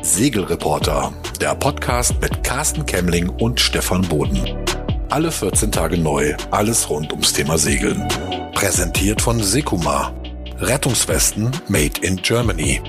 Segelreporter, der Podcast mit Carsten Kemmling und Stefan Boden. Alle 14 Tage neu, alles rund ums Thema Segeln. Präsentiert von Sekuma. Rettungswesten made in Germany.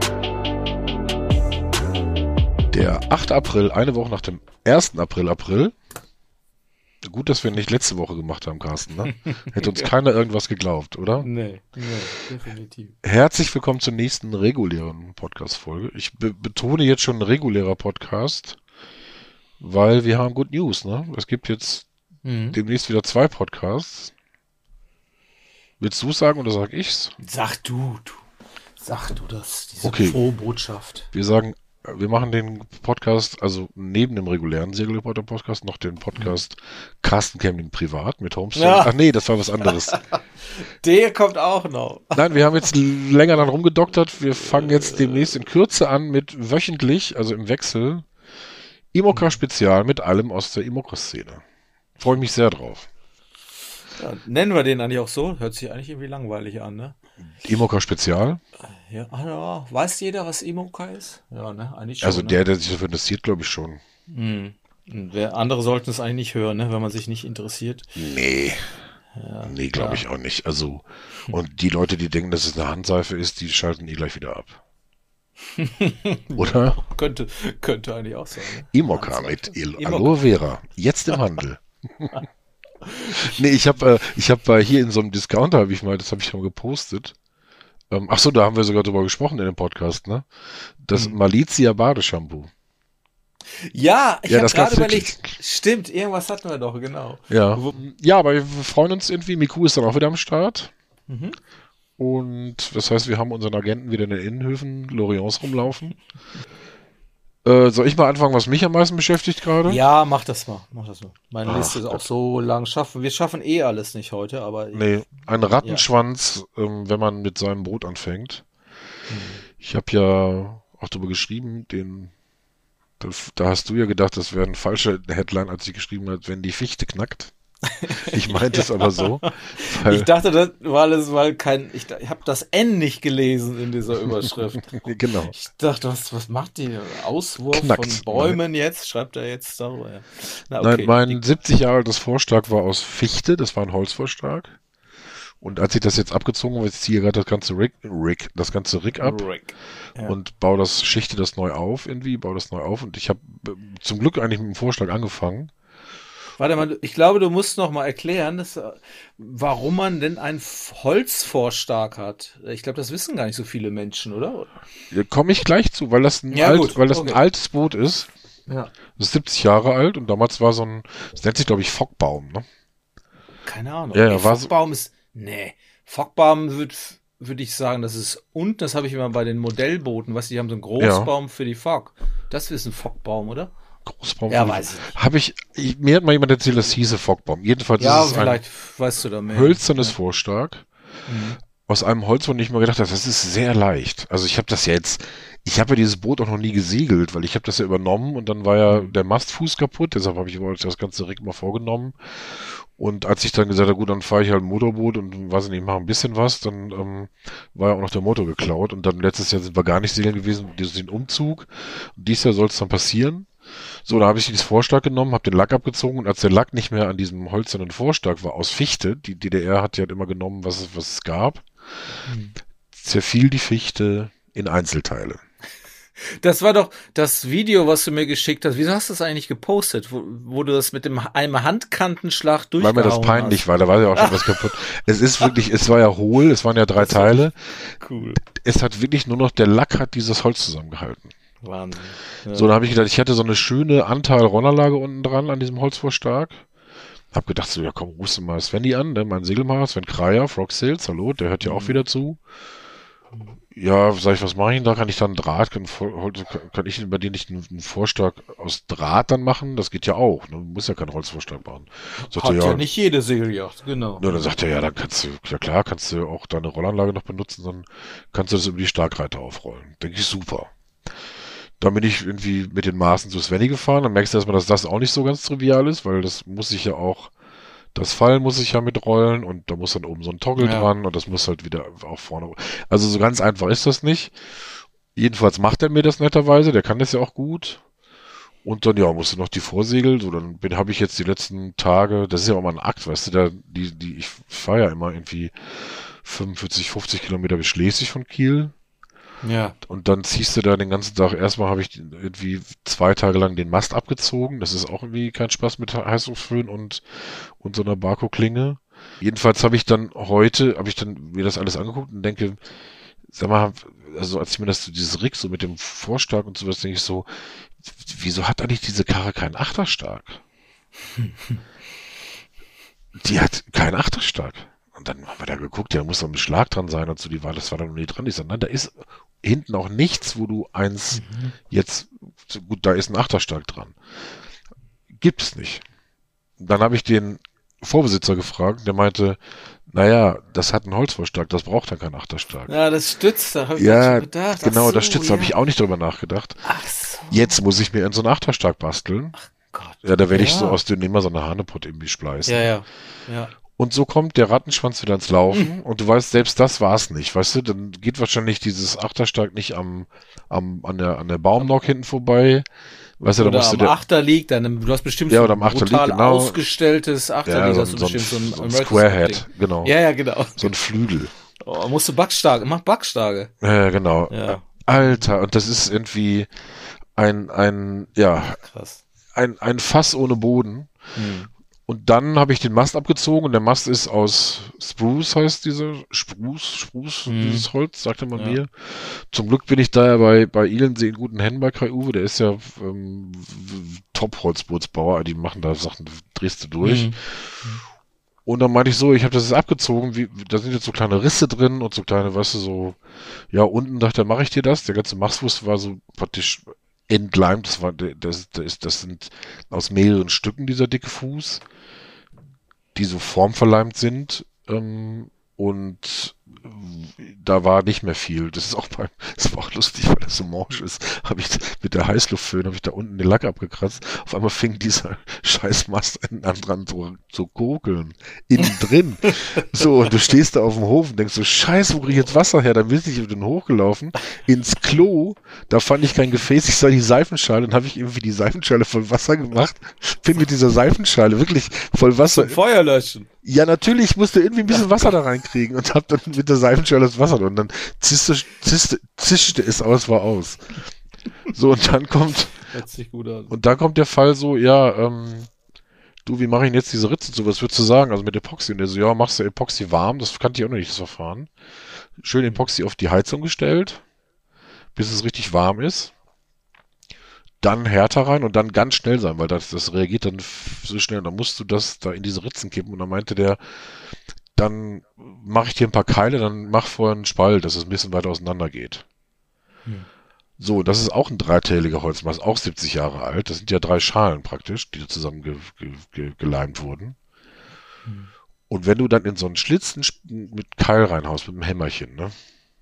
Der 8. April, eine Woche nach dem 1. April. Gut, dass wir nicht letzte Woche gemacht haben, Carsten, ne? Hätte uns keiner irgendwas geglaubt, oder? Nee, definitiv. Herzlich willkommen zur nächsten regulären Podcast-Folge. Ich betone jetzt schon regulärer Podcast, weil wir haben Good News, ne? Es gibt jetzt demnächst wieder 2 Podcasts. Willst du es sagen oder sag ich's? Sag du das, diese frohe Botschaft. Wir machen den Podcast, also neben dem regulären Segelreporter-Podcast, noch den Podcast Carsten Kemmling privat mit Homestay. Ja. Ach nee, das war was anderes. Der kommt auch noch. Nein, wir haben jetzt länger dann rumgedoktert. Wir fangen jetzt demnächst in Kürze an mit wöchentlich, also im Wechsel, IMOCA-Spezial mit allem aus der IMOCA-Szene. Freue mich sehr drauf. Ja, nennen wir den eigentlich auch so? Hört sich eigentlich irgendwie langweilig an, ne? IMOCA-Spezial? Ja, weiß jeder, was IMOCA ist? Ja, ne? Eigentlich schon. Also der sich dafür interessiert, glaube ich schon. Andere sollten es eigentlich nicht hören, ne? Wenn man sich nicht interessiert. Nee, glaube ich auch nicht. Also, und die Leute, die denken, dass es eine Handseife ist, die schalten gleich wieder ab. Oder? Ja, könnte eigentlich auch sein. Ne? IMOCA mit Aloe Vera. Jetzt im Handel. Nee, ich habe hier in so einem Discounter, das habe ich schon gepostet. Ach so, da haben wir sogar drüber gesprochen in dem Podcast, ne? Das Malizia Badeshampoo. Ja, ich habe gerade überlegt, stimmt, irgendwas hatten wir doch, genau. Ja, aber wir freuen uns irgendwie, Miku ist dann auch wieder am Start. Und das heißt, wir haben unseren Agenten wieder in den Innenhöfen Lorient rumlaufen. Soll ich mal anfangen, was mich am meisten beschäftigt gerade? Ja, mach das mal. Meine Liste ist auch so lang. Wir schaffen alles nicht heute, aber... Nee, ein Rattenschwanz, wenn man mit seinem Boot anfängt. Ich habe ja auch darüber geschrieben, da hast du ja gedacht, das wäre eine falsche Headline, als ich geschrieben habe, wenn die Fichte knackt. Ich meinte es aber so. Ich dachte, das war alles, ich habe das N nicht gelesen in dieser Überschrift. Genau. Ich dachte, was macht die? Auswurf Knackt, von Bäumen jetzt? Schreibt er jetzt darüber? Ja. Nein, mein 70 Jahre altes Vorschlag war aus Fichte, das war ein Holzvorschlag. Und als ich das jetzt abgezogen habe, ich ziehe gerade das ganze Rig ab und schichte das neu auf und ich habe zum Glück eigentlich mit dem Vorschlag angefangen. Warte mal, ich glaube, du musst noch mal erklären, warum man denn einen Holzvorstag hat. Ich glaube, das wissen gar nicht so viele Menschen, oder? Da komme ich gleich zu, weil das ein altes Boot ist. Ja. Das ist 70 Jahre alt und damals war das nennt sich, glaube ich, Fockbaum, ne? Keine Ahnung. Ja, Fockbaum Fockbaum würde ich sagen, das habe ich immer bei den Modellbooten, die haben so einen Großbaum für die Fock. Das ist ein Fockbaum, oder? Großbaum. Ja, weiß ich nicht. Mir hat mal jemand erzählt, das hieße Fockbaum. Jedenfalls ist es vielleicht weißt du da mehr. Hölzernes Vorstag. Aus einem Holz, wo ich mir gedacht habe, das ist sehr leicht. Also ich habe dieses Boot auch noch nie gesegelt, weil ich habe das ja übernommen und dann war ja der Mastfuß kaputt, deshalb habe ich das ganze Rig mal vorgenommen. Und als ich dann gesagt habe, gut, dann fahre ich halt ein Motorboot und weiß nicht, mache ein bisschen was, dann war ja auch noch der Motor geklaut und dann letztes Jahr sind wir gar nicht segeln gewesen, den Umzug. Und dieses Jahr soll es dann passieren. So, da habe ich dieses Vorschlag genommen, habe den Lack abgezogen und als der Lack nicht mehr an diesem hölzernen Vorschlag war, aus Fichte, die DDR hat ja immer genommen, was es gab, zerfiel die Fichte in Einzelteile. Das war doch das Video, was du mir geschickt hast. Wieso hast du das eigentlich gepostet, wo du das mit einem Handkantenschlag durchgehauen hast? Weil mir das peinlich war, da war ja auch schon was kaputt. Es war ja hohl, es waren ja 3 Teile. Cool. Es hat wirklich nur noch, der Lack hat dieses Holz zusammengehalten. Wahnsinn. Ja. So, da habe ich gedacht, ich hatte so eine schöne Anteil-Rollanlage unten dran an diesem Holzvorschlag. Hab gedacht, so, ja komm, rufst du mal Svenny an, ne, mein Segelmacher, Sven Kreier, Frog Sales, hallo, der hört ja auch wieder zu. Ja, sag ich, was mache ich denn da? Kann ich dann Draht, kann ich bei dir nicht einen Vorschlag aus Draht dann machen? Das geht ja auch, ne? Du musst ja keinen Holzvorschlag machen. Hat ja nicht jede Segelyacht, genau. Ja, dann sagt er, ja, dann kannst du auch deine Rollanlage noch benutzen, dann kannst du das über die Starkreiter aufrollen. Denke ich, super. Dann bin ich irgendwie mit den Maßen zu Svenny gefahren, dann merkst du erstmal, dass das auch nicht so ganz trivial ist, weil das Fallen muss ich ja mitrollen und da muss dann oben so ein Toggle dran und das muss halt wieder auch vorne. Also so ganz einfach ist das nicht. Jedenfalls macht er mir das netterweise, der kann das ja auch gut. Und dann, ja, musste noch die Vorsegel, so, dann habe ich jetzt die letzten Tage, das ist ja auch mal ein Akt, weißt du, ich fahre ja immer irgendwie 45, 50 Kilometer bis Schleswig von Kiel. Ja. Und dann ziehst du da den ganzen Tag, erstmal habe ich irgendwie 2 Tage lang den Mast abgezogen, das ist auch irgendwie kein Spaß mit Heißluftföhn und so einer Barco-Klinge. Jedenfalls habe ich dann mir das alles angeguckt und denke, sag mal, also als ich mir dieses Rig so mit dem Vorstark und sowas, denke ich so, wieso hat eigentlich diese Karre keinen Achterstark? Die hat keinen Achterstark. Und dann haben wir da geguckt, da muss doch ein Beschlag dran sein und so, das war da noch nie dran. Ich sag, nein, da ist hinten auch nichts, wo du jetzt, gut, da ist ein Achterstark dran. Gibt es nicht. Dann habe ich den Vorbesitzer gefragt, der meinte, naja, das hat einen Holzvorstark, das braucht dann keinen Achterstark. Ja, das stützt, da habe ich ja, schon gedacht. Genau, das stützt, habe ich auch nicht drüber nachgedacht. Ach so. Jetzt muss ich mir in so einen Achterstark basteln. Ach Gott. Ja, da werde ich so aus dem immer so eine Hanepott irgendwie spleißen. Ja. Und so kommt der Rattenschwanz wieder ins Laufen und du weißt, selbst das war's nicht, weißt du, dann geht wahrscheinlich dieses Achterstark nicht an der Baumnock hinten vorbei. Weißt du, oder da musst am Achter liegt, du hast bestimmt Ja, so oder ein am Achter brutal liegt, genau. ausgestelltes Achterlieg, hast du bestimmt so ein Squarehead, genau. Ja, genau. So ein Flügel. Oh, musst du mach Backstarke. Ja, genau. Ja. Alter, und das ist irgendwie ein Fass ohne Boden. Und dann habe ich den Mast abgezogen und der Mast ist aus Spruce, heißt Spruce, dieses Holz, sagte man mir. Zum Glück bin ich da ja bei Ilensee in guten Händen bei Kai-Uwe, der ist ja Top-Holzbootsbauer, die machen da Sachen, drehst du durch. Und dann meinte ich so, ich habe das jetzt abgezogen, da sind jetzt so kleine Risse drin und so kleine, weißt du, so, ja, unten dachte er, mache ich dir das. Der ganze Mastfuß war so praktisch entleimt, das sind aus mehreren Stücken dieser dicke Fuß, die so formverleimt sind, und da war nicht mehr viel. Das war auch lustig, weil das so morsch ist. Habe ich mit der Heißluftföhn da unten den Lack abgekratzt. Auf einmal fing dieser Scheißmast an dran zu kokeln. Innen drin. So, und du stehst da auf dem Hof und denkst so, Scheiße, wo krieg ich jetzt Wasser her? Dann bin ich auf den hochgelaufen. Ins Klo, da fand ich kein Gefäß. Ich sah die Seifenschale und habe ich irgendwie die Seifenschale voll Wasser gemacht. Bin mit dieser Seifenschale wirklich voll Wasser. Feuer löschen. Ja, natürlich, ich musste irgendwie ein bisschen Wasser da reinkriegen und hab dann mit der Seifenschale das Wasser und dann zischte es, aber es war aus. So, und dann kommt Hört sich gut an. und dann kommt der Fall so, ja, du, wie mache ich denn jetzt diese Ritze zu? Was würdest du sagen? Also mit Epoxy. Und der so, ja, machst du Epoxy warm? Das kannte ich auch noch nicht, das Verfahren. Schön Epoxy auf die Heizung gestellt, bis es richtig warm ist. Dann härter rein und dann ganz schnell sein, weil das reagiert dann so schnell. Dann musst du das da in diese Ritzen kippen. Und dann meinte der, dann mache ich dir ein paar Keile, dann mach vorher einen Spalt, dass es ein bisschen weiter auseinander geht. So, das ist auch ein dreiteiliger Holzmast, auch 70 Jahre alt. Das sind ja 3 Schalen praktisch, die da zusammen geleimt wurden. Und wenn du dann in so einen Schlitz mit Keil reinhaust, mit einem Hämmerchen, ne?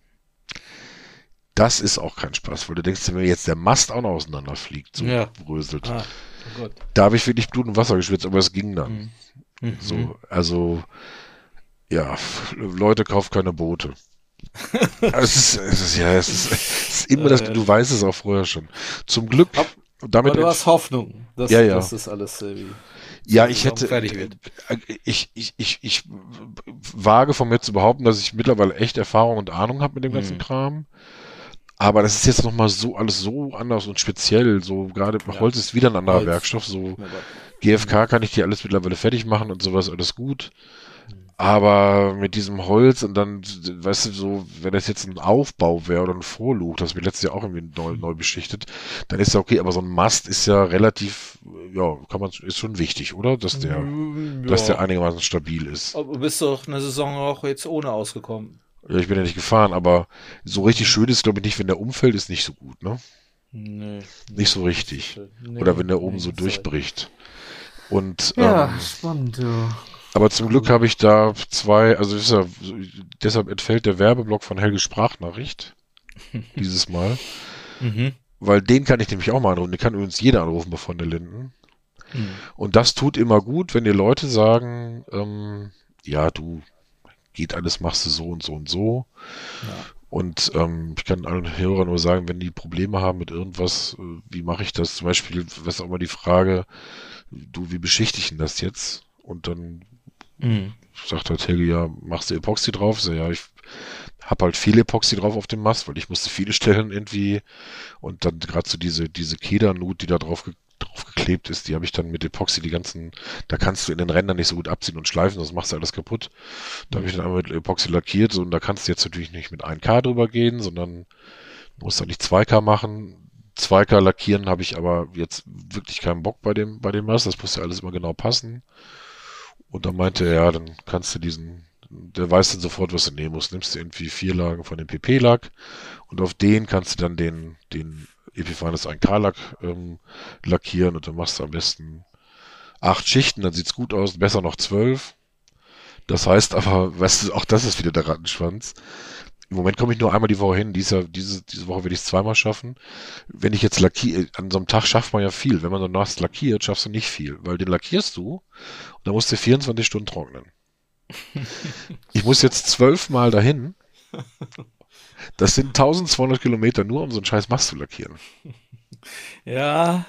Das ist auch kein Spaß, weil du denkst, wenn jetzt der Mast auch noch auseinanderfliegt, so bröselt. Oh Gott. Da habe ich wirklich Blut und Wasser geschwitzt, aber es ging dann. So, also, ja, Leute, kauft keine Boote. Es ist immer das, du weißt es auch vorher schon. Zum Glück, damit. Aber du hast Hoffnung, dass das alles ja, ich hätte, fertig wird. Ich wage von mir zu behaupten, dass ich mittlerweile echt Erfahrung und Ahnung habe mit dem ganzen Kram. Aber das ist jetzt nochmal so alles so anders und speziell. So gerade Holz ist wieder ein anderer Werkstoff. So GFK kann ich dir alles mittlerweile fertig machen und sowas, alles gut. Aber mit diesem Holz und dann, weißt du, so, wenn das jetzt ein Aufbau wäre oder ein Vorluch, das wird letztes Jahr auch irgendwie neu beschichtet, dann ist ja okay, aber so ein Mast ist ja relativ, ja, ist schon wichtig, oder? Dass der einigermaßen stabil ist. Aber du bist doch eine Saison auch jetzt ohne ausgekommen. Ja, ich bin ja nicht gefahren, aber so richtig schön ist, glaube ich, nicht, wenn der umfällt, ist nicht so gut, ne? Nee. Nicht so richtig. Oder wenn der oben so durchbricht. Und, spannend, ja. Aber zum Glück habe ich da 2, also deshalb entfällt der Werbeblock von Helges Sprachnachricht dieses Mal. Weil den kann ich nämlich auch mal anrufen. Den kann übrigens jeder anrufen bei von der Linden. Und das tut immer gut, wenn dir Leute sagen, ja, du, geht alles, machst du so und so und so. Und ich kann allen Hörern nur sagen, wenn die Probleme haben mit irgendwas, wie mache ich das? Zum Beispiel, was auch immer die Frage, du, wie beschichte ich denn das jetzt? Und dann sagt halt Helge, ja, machst du Epoxy drauf? Ich sag, ja, ich habe halt viel Epoxy drauf auf dem Mast, weil ich musste viele Stellen irgendwie und dann gerade so diese Kedernut, die da drauf geklebt ist, die habe ich dann mit Epoxy da kannst du in den Rändern nicht so gut abziehen und schleifen, sonst machst du alles kaputt. Da habe ich dann einmal mit Epoxy lackiert, so, und da kannst du jetzt natürlich nicht mit 1K drüber gehen, sondern du musst da nicht 2K machen. 2K lackieren habe ich aber jetzt wirklich keinen Bock bei dem Mast, das muss ja alles immer genau passen. Und dann meinte er, ja, dann kannst du der weiß dann sofort, was du nehmen musst. Nimmst du irgendwie 4 Lagen von dem PP-Lack und auf den kannst du dann den Epifanes 1K-Lack lackieren und dann machst du am besten 8 Schichten, dann sieht's gut aus, besser noch 12. Das heißt aber, weißt du, auch das ist wieder der Rattenschwanz. Im Moment komme ich nur einmal die Woche hin. Diese Woche werde ich es zweimal schaffen. Wenn ich jetzt lackiere, an so einem Tag schafft man ja viel. Wenn man so nass lackiert, schaffst du nicht viel, weil den lackierst du und dann musst du 24 Stunden trocknen. Ich muss jetzt 12 Mal dahin. Das sind 1200 Kilometer nur, um so einen scheiß Mast zu lackieren. Ja.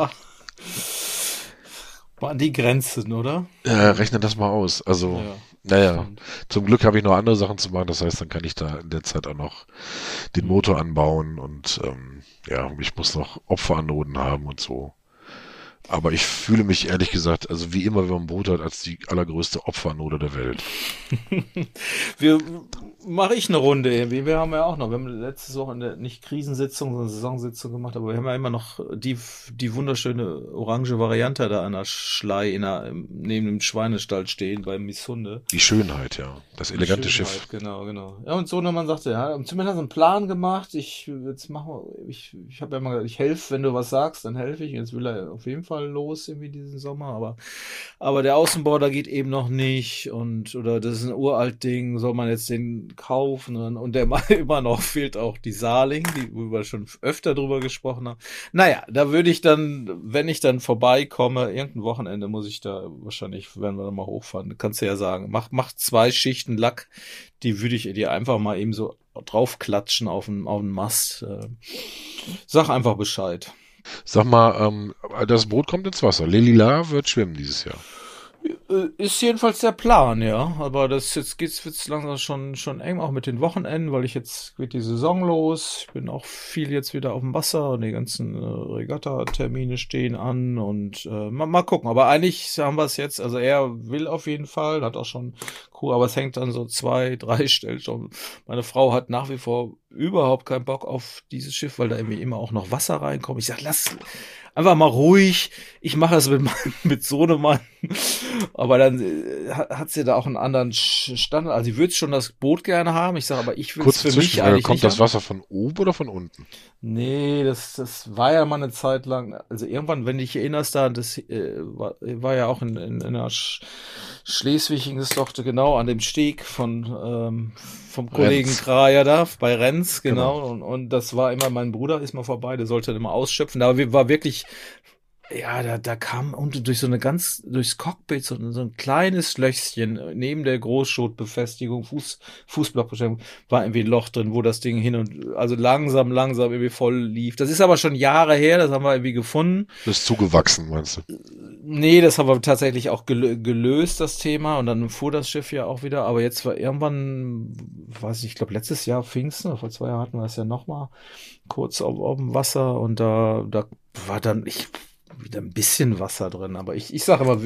Waren die Grenzen, oder? Rechne das mal aus. Also, naja, zum Glück habe ich noch andere Sachen zu machen. Das heißt, dann kann ich da in der Zeit auch noch den Motor anbauen und ich muss noch Opferanoden haben und so. Aber ich fühle mich ehrlich gesagt, also wie immer, wenn man ein Boot hat, als die allergrößte Opferanode der Welt. Mache ich eine Runde. Wir haben ja auch noch, wir haben letzte Woche nicht Krisensitzung, sondern Saisonsitzung gemacht, aber wir haben ja immer noch die wunderschöne orange Variante da an der Schlei neben dem Schweinestall stehen beim Misshunde. Die Schönheit, ja. Das elegante Schiff. Genau. Ja, und Sohnemann sagte, ja, zumindest einen Plan gemacht. Ich habe ja immer gesagt, ich helfe, wenn du was sagst, dann helfe ich. Jetzt will er auf jeden Fall los irgendwie diesen Sommer, aber der Außenbau, da geht eben noch nicht oder das ist ein uralt Ding, soll man jetzt den kaufen und der immer noch fehlt auch die Saarling, wo wir schon öfter drüber gesprochen haben. Naja, da würde ich dann, wenn ich dann vorbeikomme, irgendein Wochenende muss ich da wahrscheinlich, werden wir dann mal hochfahren, kannst du ja sagen, mach 2 Schichten Lack, die würde ich dir einfach mal eben so draufklatschen auf den Mast. Sag einfach Bescheid. Sag mal, das Boot kommt ins Wasser. Lelila wird schwimmen dieses Jahr. Ist jedenfalls der Plan, ja. Aber wird's langsam schon eng, auch mit den Wochenenden, weil jetzt geht die Saison los. Ich bin auch viel jetzt wieder auf dem Wasser und die ganzen Regatta-Termine stehen an und mal gucken. Aber eigentlich haben wir es jetzt, also er will auf jeden Fall, hat auch schon Crew, aber es hängt dann so 2, 3 Stellschrauben. Meine Frau hat nach wie vor überhaupt keinen Bock auf dieses Schiff, weil da irgendwie immer auch noch Wasser reinkommt. Ich sag, lass einfach mal ruhig. Ich mache das mit Sohnemann. Aber dann hat sie da auch einen anderen Standard. Also sie würde schon das Boot gerne haben. Ich sage, aber ich will es für mich eigentlich kommt nicht das haben. Wasser von oben oder von unten? Nee, das war ja mal eine Zeit lang, also irgendwann, wenn du dich erinnerst, da, das war ja auch in der Schleswig, das doch genau an dem Steg vom Kollegen Renz. Kraja da, bei Renz, genau. Und das war immer, mein Bruder ist mal vorbei, der sollte dann immer ausschöpfen. Da war wirklich, ja, da kam unten durchs Cockpit so ein kleines Löchchen neben der Großschotbefestigung, Fußblockbefestigung, war irgendwie ein Loch drin, wo das Ding also langsam irgendwie voll lief. Das ist aber schon Jahre her, das haben wir irgendwie gefunden. Das ist zugewachsen, meinst du? Nee, das haben wir tatsächlich auch gelöst, das Thema, und dann fuhr das Schiff ja auch wieder, aber jetzt war irgendwann, weiß nicht, ich glaube letztes Jahr Pfingsten, oder vor 2 Jahren hatten wir das ja nochmal kurz auf dem Wasser, und da war dann wieder ein bisschen Wasser drin, aber ich sage immer,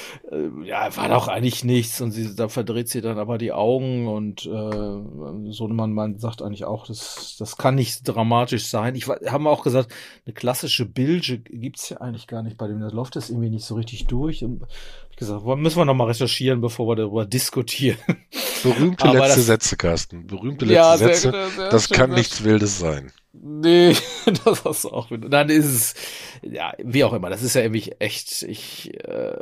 war doch eigentlich nichts, und da verdreht sie dann aber die Augen, und Sohnemann sagt eigentlich auch, das kann nicht dramatisch sein. Haben auch gesagt, eine klassische Bilge gibt's ja eigentlich gar nicht bei dem, das läuft das irgendwie nicht so richtig durch. Und ich gesagt, müssen wir noch mal recherchieren, bevor wir darüber diskutieren. Berühmte letzte Sätze, Carsten. Berühmte letzte Sätze. Das kann nichts Wildes sein. Nee, das hast du auch wieder. Dann ist es, ja, wie auch immer, das ist ja irgendwie echt, ich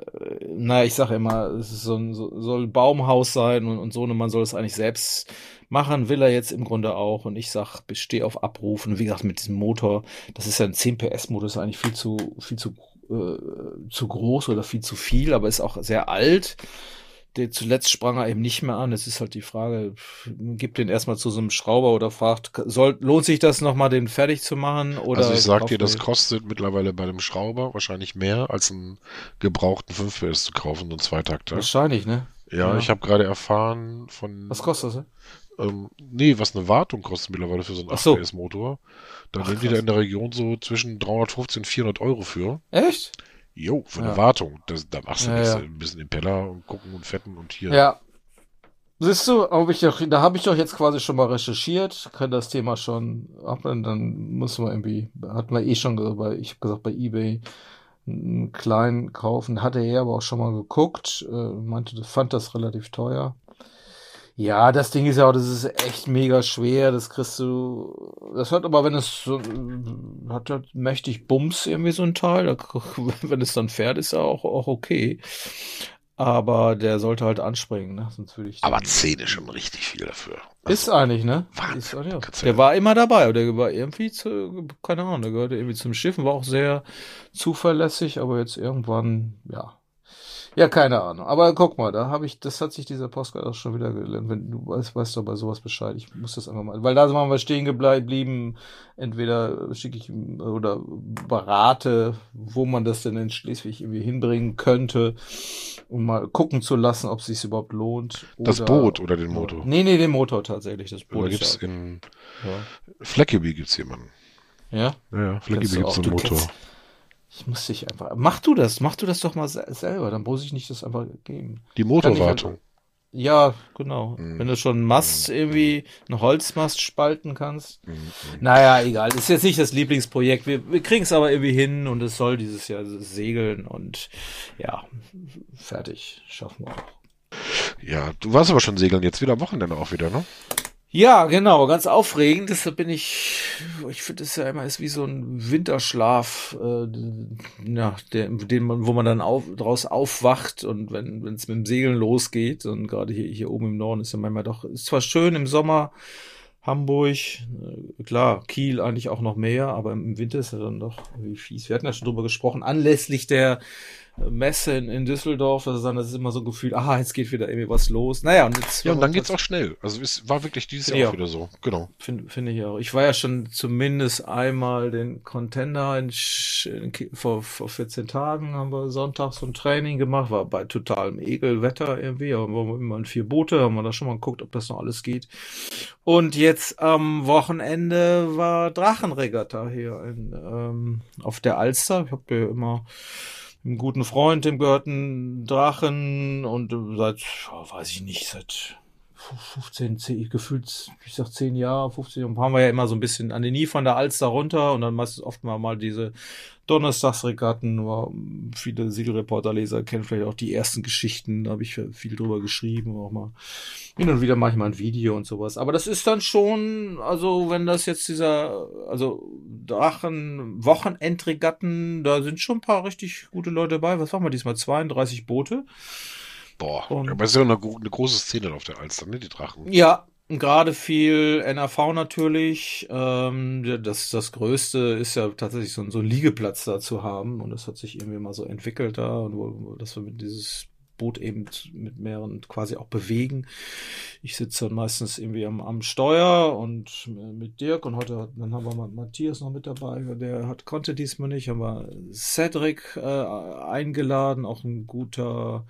sage immer, es ist soll ein Baumhaus sein, und Sohnemann soll es eigentlich selbst machen, will er jetzt im Grunde auch, und ich sag, steh auf Abrufen, wie gesagt, mit diesem Motor, das ist ja ein 10 PS Motor, ist eigentlich viel zu groß oder viel zu viel, aber ist auch sehr alt. zuletzt sprang er eben nicht mehr an. Es ist halt die Frage, gib den erstmal zu so einem Schrauber oder fragt, lohnt sich das nochmal, den fertig zu machen? Oder also ich sag dir, das kostet mittlerweile bei dem Schrauber wahrscheinlich mehr, als einen gebrauchten 5 PS zu kaufen, so einen Zweitakter. Wahrscheinlich, ne? Ja, ich habe gerade erfahren von... Was kostet das? Nee, was eine Wartung kostet mittlerweile für so einen 8 PS Motor. Da nehmen die da in der Region so zwischen 350 und 400 Euro für. Echt? Jo, für eine Wartung. Da machst du ein bisschen Impeller und gucken und fetten und hier. Ja. Siehst du, da habe ich doch jetzt quasi schon mal recherchiert, kann das Thema schon ab, und dann müssen wir irgendwie, hatten wir schon gesagt, ich habe gesagt, bei eBay einen kleinen kaufen, hatte er aber auch schon mal geguckt, fand das relativ teuer. Ja, das Ding ist ja auch, das ist echt mega schwer, das hört aber, wenn es so, hat halt mächtig Bums irgendwie so ein Teil, wenn es dann fährt, ist er auch okay. Aber der sollte halt anspringen, ne? Sonst würde ich. Aber 10 ist schon richtig viel dafür. Also, ist eigentlich, ne? Wahnsinn. Der war immer dabei, der war irgendwie keine Ahnung, der gehörte irgendwie zum Schiff, war auch sehr zuverlässig, aber jetzt irgendwann, ja, keine Ahnung. Aber guck mal, das hat sich dieser Postkarte auch schon wieder gelernt. Wenn du weißt doch bei sowas Bescheid. Ich muss das einfach mal, weil da waren wir stehen geblieben. Entweder schicke ich oder berate, wo man das denn in Schleswig irgendwie hinbringen könnte, um mal gucken zu lassen, ob es sich überhaupt lohnt. Das Boot oder den Motor? Nee, den Motor tatsächlich. Das Boot. Da gibt's in Fleckeby gibt's jemanden. Ja? Ja, Fleckeby gibt's so einen Motor. Ich muss dich einfach. Mach du das doch mal selber, dann muss ich nicht das einfach geben. Die Motorwartung. Ja, genau. Wenn du schon einen Mast irgendwie, einen Holzmast spalten kannst. Naja, egal. Das ist jetzt nicht das Lieblingsprojekt. Wir kriegen es aber irgendwie hin und es soll dieses Jahr segeln und ja, fertig. Schaffen wir auch. Ja, du warst aber schon segeln, jetzt wieder am Wochenende auch wieder, ne? Ja, genau, ganz aufregend. Deshalb ich finde es ja immer ist wie so ein Winterschlaf, wo man dann draus aufwacht und wenn es mit dem Segeln losgeht und gerade hier oben im Norden ist ja manchmal ist zwar schön im Sommer, Hamburg, klar, Kiel eigentlich auch noch mehr, aber im Winter ist ja dann doch wie fies. Wir hatten ja schon drüber gesprochen, anlässlich der Messe in Düsseldorf, das ist immer so ein Gefühl, jetzt geht wieder irgendwie was los. Naja, und jetzt. Ja, und dann geht's auch schnell. Also es war wirklich dieses Jahr auch wieder so. Genau. Finde ich auch. Ich war ja schon zumindest einmal den Contender vor 14 Tagen, haben wir sonntags so ein Training gemacht, war bei totalem Egelwetter irgendwie, aber wir waren immer in 4 Boote, haben wir da schon mal geguckt, ob das noch alles geht. Und jetzt am Wochenende war Drachenregatta hier auf der Alster. Ich habe ja immer einen guten Freund, dem gehört ein Drachen und seit 10 Jahre, 15 Jahre, haben wir ja immer so ein bisschen an den Nie von der Alster runter und dann meistens oft mal diese Donnerstagsregatten, viele Segelreporterleser kennen vielleicht auch die ersten Geschichten, da habe ich viel drüber geschrieben, auch mal hin und wieder mache ich mal ein Video und sowas. Aber das ist dann schon, also wenn das jetzt Drachen-Wochenendregatten, da sind schon ein paar richtig gute Leute dabei. Was machen wir diesmal? 32 Boote. Boah, aber es ist ja eine große Szene auf der Alster, ne, die Drachen. Ja, gerade viel NAV natürlich. Das Größte ist ja tatsächlich so ein Liegeplatz da zu haben und das hat sich irgendwie mal so entwickelt da und dass wir mit dieses Boot eben mit mehreren quasi auch bewegen. Ich sitze dann meistens irgendwie am Steuer und mit Dirk und dann haben wir Matthias noch mit dabei, konnte diesmal nicht, haben wir Cedric eingeladen, auch ein guter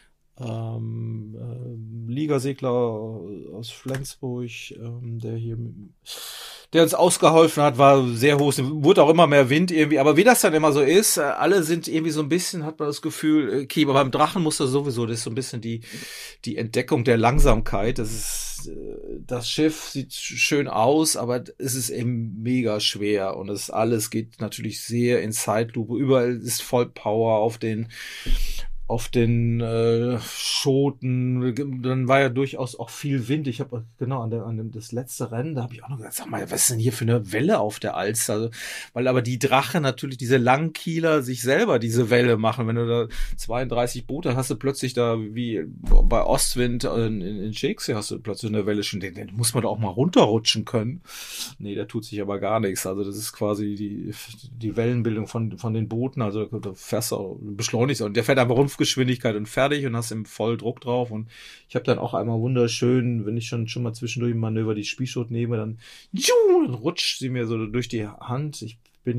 Ligasegler aus Flensburg, der uns ausgeholfen hat, war sehr hoch, wurde auch immer mehr Wind irgendwie, aber wie das dann immer so ist, alle sind irgendwie so ein bisschen, hat man das Gefühl, okay, aber beim Drachen muss das sowieso, das ist so ein bisschen die Entdeckung der Langsamkeit, das Schiff sieht schön aus, aber es ist eben mega schwer und alles geht natürlich sehr in Zeitlupe, überall ist voll Power auf den Schoten, dann war ja durchaus auch viel Wind. Ich habe genau an dem das letzte Rennen, da habe ich auch noch gesagt, sag mal, was ist denn hier für eine Welle auf der Alster? Also, weil aber die Drache natürlich, diese Langkieler, sich selber diese Welle machen. Wenn du da 32 Boote hast, du plötzlich da, wie bei Ostwind in Shakespeare, hast du plötzlich eine Welle schon, den muss man da auch mal runterrutschen können. Nee, da tut sich aber gar nichts. Also das ist quasi die Wellenbildung von den Booten. Also du fährst auch, beschleunigst und der fährt einfach rund Luftgeschwindigkeit und fertig und hast im Volldruck drauf. Und ich habe dann auch einmal wunderschön, wenn ich schon mal zwischendurch im Manöver die Spielschot nehme, dann rutscht sie mir so durch die Hand. Ich bin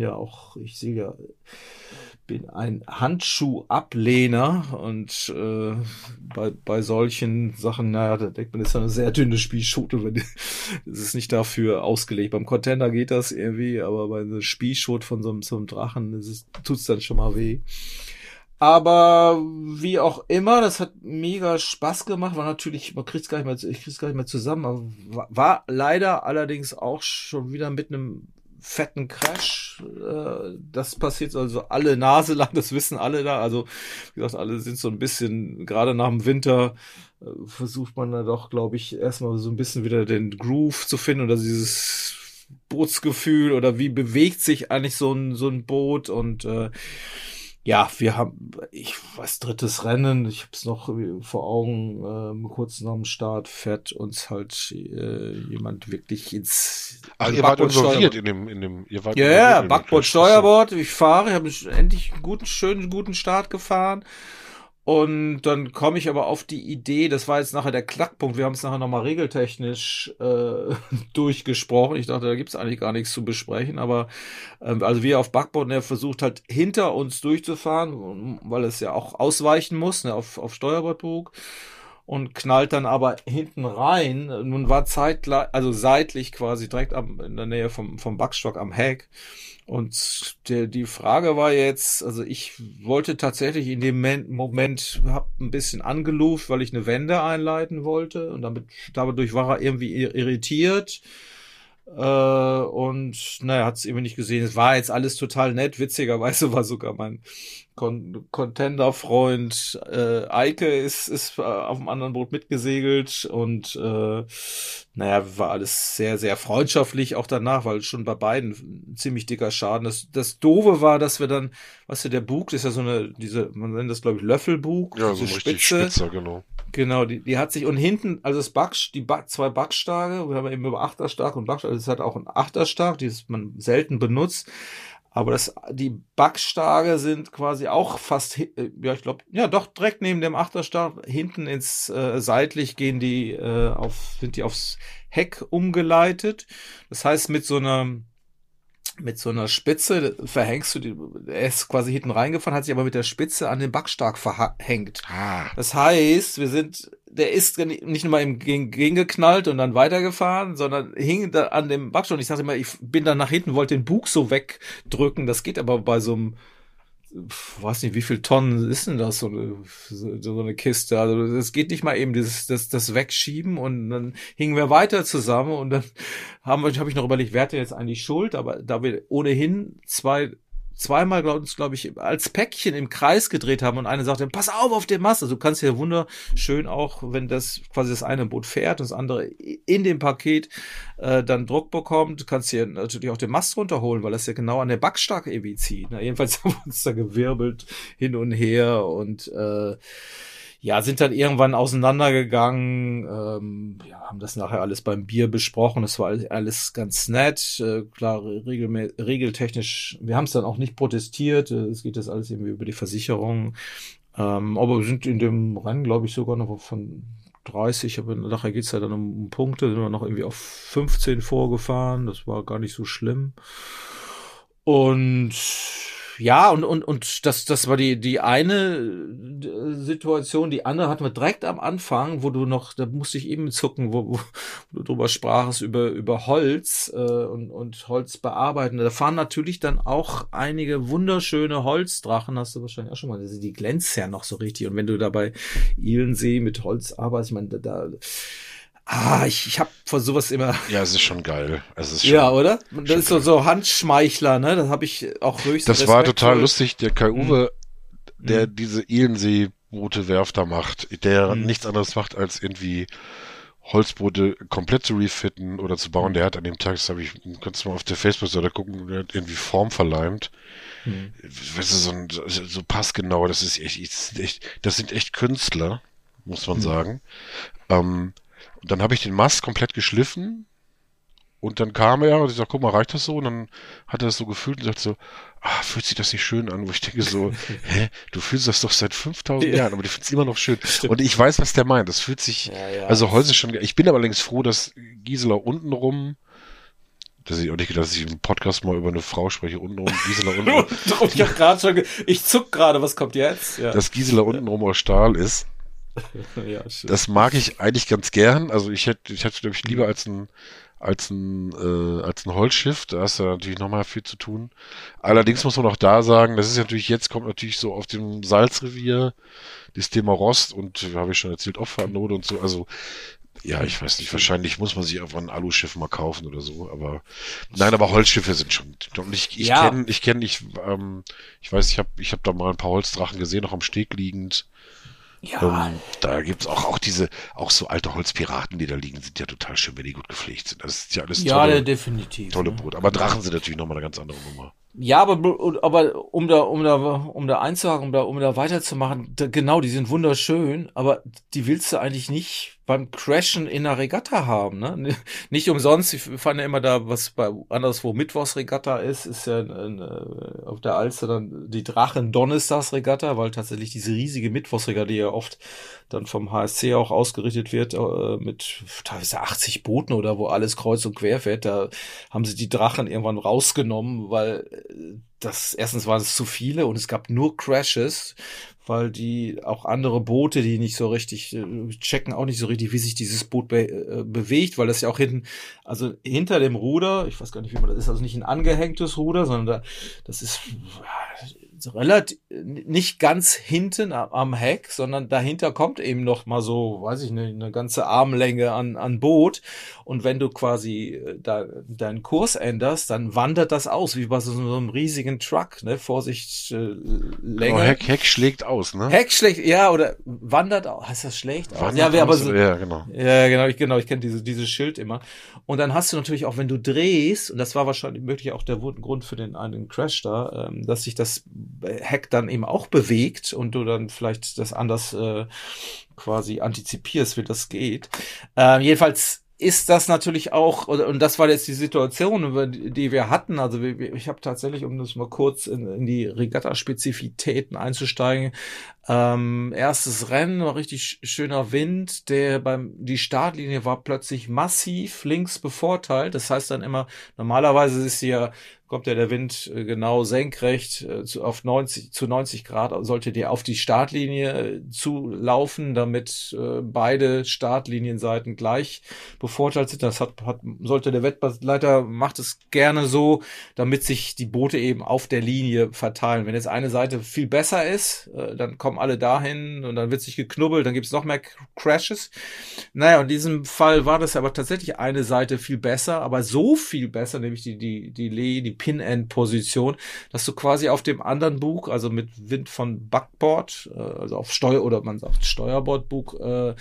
ein Handschuhablehner und bei solchen Sachen, naja, da denkt man, das ist eine sehr dünne Spielschote, es ist nicht dafür ausgelegt. Beim Contender geht das irgendwie, aber bei einer Spielschot von so einem Drachen tut's dann schon mal weh. Aber wie auch immer, das hat mega Spaß gemacht, war natürlich, ich krieg's gar nicht mehr zusammen, aber war leider allerdings auch schon wieder mit einem fetten Crash. Das passiert also alle Nase lang, das wissen alle da. Also, wie gesagt, alle sind so ein bisschen, gerade nach dem Winter, versucht man da doch, glaube ich, erstmal so ein bisschen wieder den Groove zu finden oder dieses Bootsgefühl oder wie bewegt sich eigentlich so ein Boot und ja, wir haben, drittes Rennen, ich habe es noch vor Augen, kurz nach dem Start fährt uns halt jemand wirklich ins... Ach, ihr wart involviert in dem Ja, Backbord, Steuerbord, ich habe endlich einen schönen guten Start gefahren. Und dann komme ich aber auf die Idee, das war jetzt nachher der Knackpunkt, wir haben es nachher nochmal regeltechnisch durchgesprochen. Ich dachte, da gibt's eigentlich gar nichts zu besprechen, aber also wir auf Backbord, er versucht halt hinter uns durchzufahren, weil es ja auch ausweichen muss, ne, auf Steuerbordbug und knallt dann aber hinten rein. Nun war seitlich quasi direkt in der Nähe vom Backstock am Heck. Und die Frage war jetzt, also ich wollte tatsächlich in dem Moment, hab ein bisschen angeluft, weil ich eine Wende einleiten wollte und dadurch war er irgendwie irritiert. Und naja, hat es irgendwie nicht gesehen. Es war jetzt alles total nett. Witzigerweise war sogar mein Contender-Freund Eike ist auf dem anderen Boot mitgesegelt und naja, war alles sehr, sehr freundschaftlich auch danach, weil schon bei beiden ein ziemlich dicker Schaden. Das Doofe war, dass wir dann, weißt du, der Bug, das ist ja so man nennt das, glaube ich, Löffelbug. Ja, so richtig spitzer, genau. Genau, die hat sich, und hinten, also zwei Backstarke, wir haben eben über Achterstark und Backstark, das ist halt auch ein Achterstark, die man selten benutzt, aber die Backstarke sind quasi auch fast, ja, ich glaube, ja, doch direkt neben dem Achterstark, hinten seitlich sind die aufs Heck umgeleitet, das heißt, mit so einer Spitze verhängst er ist quasi hinten reingefahren, hat sich aber mit der Spitze an den Backstark verhängt. Das heißt, der ist nicht nur mal gegengeknallt und dann weitergefahren, sondern hing da an dem Backstark. Und ich sagte immer, ich bin dann nach hinten, wollte den Bug so wegdrücken. Das geht aber bei so einem, weiß nicht, wie viel Tonnen ist denn das, so eine Kiste. Also das geht nicht mal eben, das Wegschieben, und dann hingen wir weiter zusammen und dann habe ich noch überlegt, wer hat denn jetzt eigentlich Schuld, aber da wir ohnehin zweimal, glaube ich, als Päckchen im Kreis gedreht haben und eine sagte, pass auf den Mast. Also du kannst ja wunderschön auch, wenn das quasi das eine Boot fährt und das andere in dem Paket dann Druck bekommt, kannst du ja natürlich auch den Mast runterholen, weil das ja genau an der Backstark irgendwie zieht. Na, jedenfalls haben wir uns da gewirbelt hin und her und ja, sind dann irgendwann auseinandergegangen, haben das nachher alles beim Bier besprochen, das war alles ganz nett, klar, regeltechnisch, wir haben es dann auch nicht protestiert, es geht das alles irgendwie über die Versicherung, aber wir sind in dem Rennen, glaube ich, sogar noch von 30, aber nachher geht's ja dann um Punkte, sind wir noch irgendwie auf 15 vorgefahren, das war gar nicht so schlimm. Und ja, und das war die eine Situation, die andere hatten wir direkt am Anfang, da musste ich eben zucken, wo du drüber sprachst, über Holz und Holz bearbeiten. Da fahren natürlich dann auch einige wunderschöne Holzdrachen, hast du wahrscheinlich auch schon mal, die glänzen ja noch so richtig. Und wenn du da bei Ihlensee mit Holz arbeitest, ich meine, ich hab vor sowas immer. Ja, es ist schon geil. Ja, oder? Das ist so Handschmeichler, ne? Das habe ich auch höchst. Das war total lustig. Der Kai-Uwe, der diese Ihlensee-Boote-Werfter macht, der nichts anderes macht, als irgendwie Holzboote komplett zu refitten oder zu bauen. Der hat an dem Tag, kannst du mal auf der Facebook-Seite gucken, der hat irgendwie Form verleimt. Weißt du, so passgenau, das sind echt Künstler, muss man sagen. Dann habe ich den Mast komplett geschliffen Und dann kam er und ich sag, guck mal, reicht das so? Und dann hat er das so gefühlt und sagt so, fühlt sich das nicht schön an? Wo ich denke so, du fühlst das doch seit 5000 Jahren, aber du findest es immer noch schön. Stimmt. Und ich weiß, was der meint. Das fühlt sich, also Holz ist schon, ich bin aber allerdings froh, dass Gisela untenrum, dass ich auch nicht gedacht, dass ich im Podcast mal über eine Frau spreche, untenrum, Gisela untenrum. Ich hab gerade schon, ich zuck gerade, was kommt jetzt? Ja. Dass Gisela untenrum aus Stahl ist. Ja, das mag ich eigentlich ganz gern. Also ich hätte glaube ich, lieber als ein Holzschiff, da hast du natürlich nochmal viel zu tun. Allerdings muss man auch da sagen, das ist natürlich jetzt, kommt natürlich so auf dem Salzrevier das Thema Rost und, habe ich schon erzählt, Opferanode und so, also ja, ich weiß nicht, wahrscheinlich muss man sich einfach ein Aluschiff mal kaufen oder so, aber nein, aber Holzschiffe sind schon, und ich weiß, ich habe da mal ein paar Holzdrachen gesehen, auch am Steg liegend. Ja. Da gibt's auch so alte Holzpiraten, die da liegen, sind ja total schön, wenn die gut gepflegt sind. Das ist ja alles definitiv. Tolle Boote. Aber Drachen sind natürlich nochmal eine ganz andere Nummer. Ja, aber um da einzuhaken, um da weiterzumachen, genau, die sind wunderschön, aber die willst du eigentlich nicht beim Crashen in einer Regatta haben, ne? Nicht umsonst, ich fand ja immer da, was bei anderswo Mittwochsregatta ist ja auf der Alster dann die Drachen-Donnerstagsregatta, weil tatsächlich diese riesige Mittwochsregatta, die ja oft dann vom HSC auch ausgerichtet wird, mit teilweise 80 Booten oder wo alles kreuz und quer fährt, da haben sie die Drachen irgendwann rausgenommen, weil erstens waren es zu viele und es gab nur Crashes, weil die auch andere Boote, die nicht so richtig checken, auch nicht so richtig, wie sich dieses Boot bewegt, weil das ja auch hinter dem Ruder, ich weiß gar nicht, wie man das ist, also nicht ein angehängtes Ruder, sondern das ist relativ nicht ganz hinten am Heck, sondern dahinter kommt eben noch mal so, weiß ich nicht, eine ganze Armlänge an Boot. Und wenn du quasi deinen Kurs änderst, dann wandert das aus, wie bei so einem riesigen Truck, ne? Vorsicht, Länge. Genau, Heck schlägt aus, ne? Heck schlägt, ja, oder wandert aus. Heißt das schlägt aus? Wandert ja, aber aus, so, ja, genau. Ja, genau, ich kenne dieses Schild immer. Und dann hast du natürlich auch, wenn du drehst, und das war wahrscheinlich möglich auch der Grund für den einen Crash da, dass sich das Heck dann eben auch bewegt und du dann vielleicht das anders quasi antizipierst, wie das geht. Jedenfalls ist das natürlich auch, und das war jetzt die Situation, die wir hatten, also ich habe tatsächlich, um das mal kurz in die Regatta-Spezifitäten einzusteigen, erstes Rennen, war richtig schöner Wind, die Startlinie war plötzlich massiv links bevorteilt, das heißt dann immer, normalerweise ist sie ja, kommt ja der Wind genau senkrecht zu 90 Grad, sollte der auf die Startlinie zulaufen, damit beide Startlinienseiten gleich bevorteilt sind. Das sollte der Wettleiter macht es gerne so, damit sich die Boote eben auf der Linie verteilen. Wenn jetzt eine Seite viel besser ist, dann kommen alle dahin und dann wird sich geknubbelt, dann gibt es noch mehr Crashes. Naja, in diesem Fall war das aber tatsächlich eine Seite viel besser, aber so viel besser, nämlich die Pin-End-Position, dass du quasi auf dem anderen Bug, also mit Wind von Backbord, also auf oder man sagt Steuerbordbug,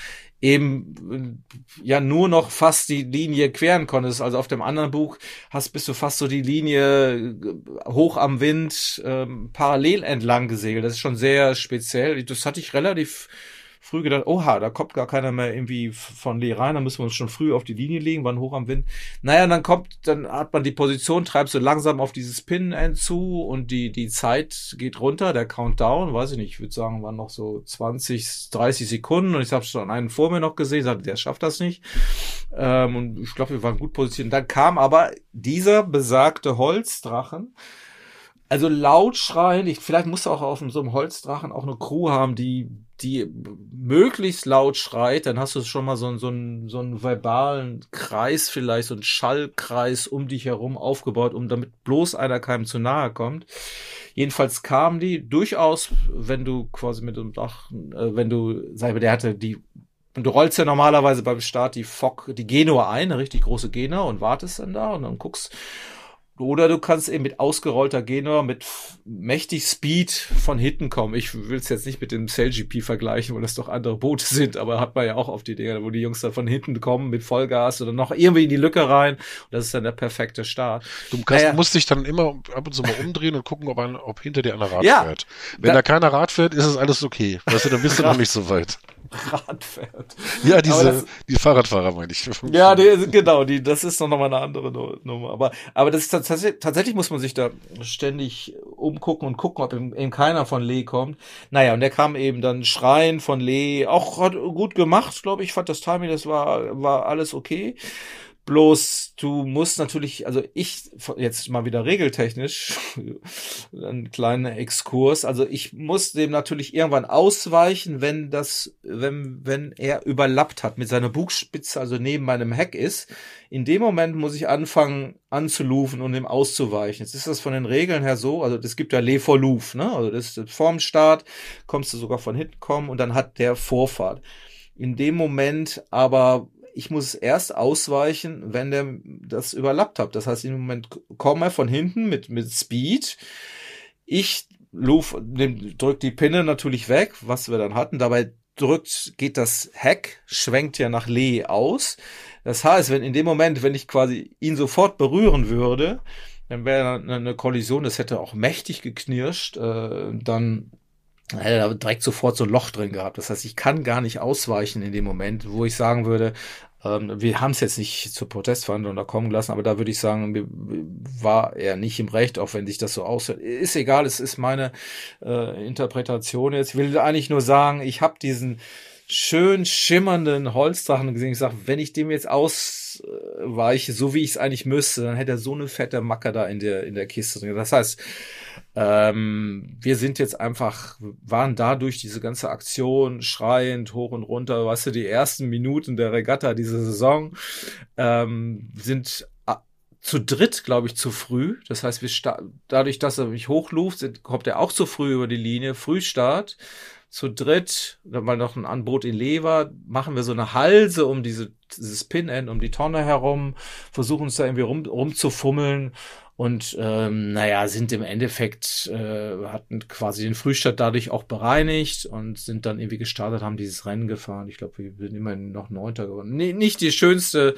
eben ja nur noch fast die Linie queren konntest. Also auf dem anderen Bug bist du fast so die Linie hoch am Wind parallel entlang gesegelt. Das ist schon sehr speziell. Das hatte ich relativ früh gedacht, oha, da kommt gar keiner mehr irgendwie von Lee rein, da müssen wir uns schon früh auf die Linie legen, waren hoch am Wind. Naja, dann hat man die Position, treibst du langsam auf dieses Pin-End zu und die Zeit geht runter, der Countdown, weiß ich nicht, ich würde sagen, waren noch so 20, 30 Sekunden und ich habe schon einen vor mir noch gesehen, sagte, der schafft das nicht. Und ich glaube, wir waren gut positioniert. Dann kam aber dieser besagte Holzdrachen, also laut schreien, vielleicht musst du auch auf so einem Holzdrachen auch eine Crew haben, die möglichst laut schreit, dann hast du schon mal so einen verbalen Kreis vielleicht, so einen Schallkreis um dich herum aufgebaut, damit bloß einer keinem zu nahe kommt. Jedenfalls kamen die durchaus, wenn du quasi mit dem Dach, du rollst ja normalerweise beim Start die Genua ein, eine richtig große Genua und wartest dann da und dann guckst. Oder du kannst eben mit ausgerollter Genua, mit mächtig Speed von hinten kommen. Ich will es jetzt nicht mit dem CellGP vergleichen, weil das doch andere Boote sind, aber hat man ja auch auf die Dinger, wo die Jungs dann von hinten kommen mit Vollgas oder noch irgendwie in die Lücke rein. Und das ist dann der perfekte Start. Du musst dich dann immer ab und zu mal umdrehen und gucken, ob hinter dir einer Rad Ja, fährt. Wenn da keiner Rad fährt, ist es alles okay. Weißt du, dann bist du noch nicht so weit. Rad fährt. Ja, die Fahrradfahrer meine ich. Ja, das ist noch mal eine andere Nummer. Aber das ist tatsächlich muss man sich da ständig umgucken und gucken, ob eben keiner von Lee kommt. Naja, und der kam eben dann schreien von Lee, auch hat gut gemacht, glaube ich. Ich fand das Timing, das war alles okay. Bloß, du musst natürlich, also ich, jetzt mal wieder regeltechnisch, ein kleiner Exkurs, also ich muss dem natürlich irgendwann ausweichen, wenn er überlappt hat, mit seiner Bugspitze, also neben meinem Heck ist. In dem Moment muss ich anfangen anzulufen und ihm auszuweichen. Jetzt ist das von den Regeln her so, also das gibt ja Lee vor Luf, ne? Also das ist vorm Start, kommst du sogar von hinten kommen und dann hat der Vorfahrt. In dem Moment aber ich muss erst ausweichen, wenn der das überlappt hat. Das heißt, im Moment komme er von hinten mit Speed. Ich drück die Pinne natürlich weg, was wir dann hatten. Dabei geht das Heck, schwenkt ja nach Lee aus. Das heißt, in dem Moment, wenn ich quasi ihn sofort berühren würde, dann wäre eine Kollision, das hätte auch mächtig geknirscht, dann hätte er direkt sofort so ein Loch drin gehabt. Das heißt, ich kann gar nicht ausweichen in dem Moment, wo ich sagen würde, wir haben es jetzt nicht zur Protestverhandlung da kommen lassen, aber da würde ich sagen, war er nicht im Recht, auch wenn sich das so aushört. Ist egal, es ist meine Interpretation jetzt. Ich will eigentlich nur sagen, ich habe diesen schön schimmernden Holzdrachen gesehen. Ich sage, wenn ich dem jetzt ausweiche, so wie ich es eigentlich müsste, dann hätte er so eine fette Macke da in der Kiste drin. Das heißt, wir sind jetzt waren dadurch diese ganze Aktion schreiend hoch und runter, weißt du, die ersten Minuten der Regatta dieser Saison sind zu dritt, glaube ich, zu früh. Das heißt, dadurch, dass er mich hochluft, kommt er auch zu früh über die Linie, Frühstart. Zu dritt, weil noch ein Angebot in Lee war, machen wir so eine Halse um dieses Pin-End, um die Tonne herum, versuchen uns da irgendwie rumzufummeln und sind im Endeffekt, hatten quasi den Frühstart dadurch auch bereinigt und sind dann irgendwie gestartet, haben dieses Rennen gefahren. Ich glaube, wir sind immerhin noch Neunter geworden. Nicht die schönste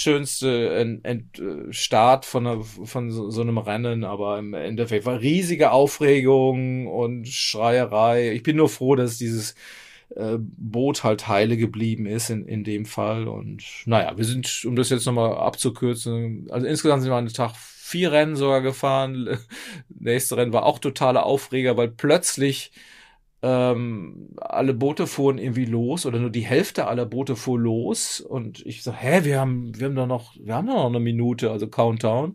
Start von so einem Rennen, aber im Endeffekt war riesige Aufregung und Schreierei. Ich bin nur froh, dass dieses Boot halt heile geblieben ist in dem Fall. Und naja, wir sind, um das jetzt nochmal abzukürzen, also insgesamt sind wir an den Tag 4 Rennen sogar gefahren. Nächste Rennen war auch totaler Aufreger, weil plötzlich alle Boote fuhren irgendwie los oder nur die Hälfte aller Boote fuhr los und ich so, wir haben doch noch eine Minute, also Countdown.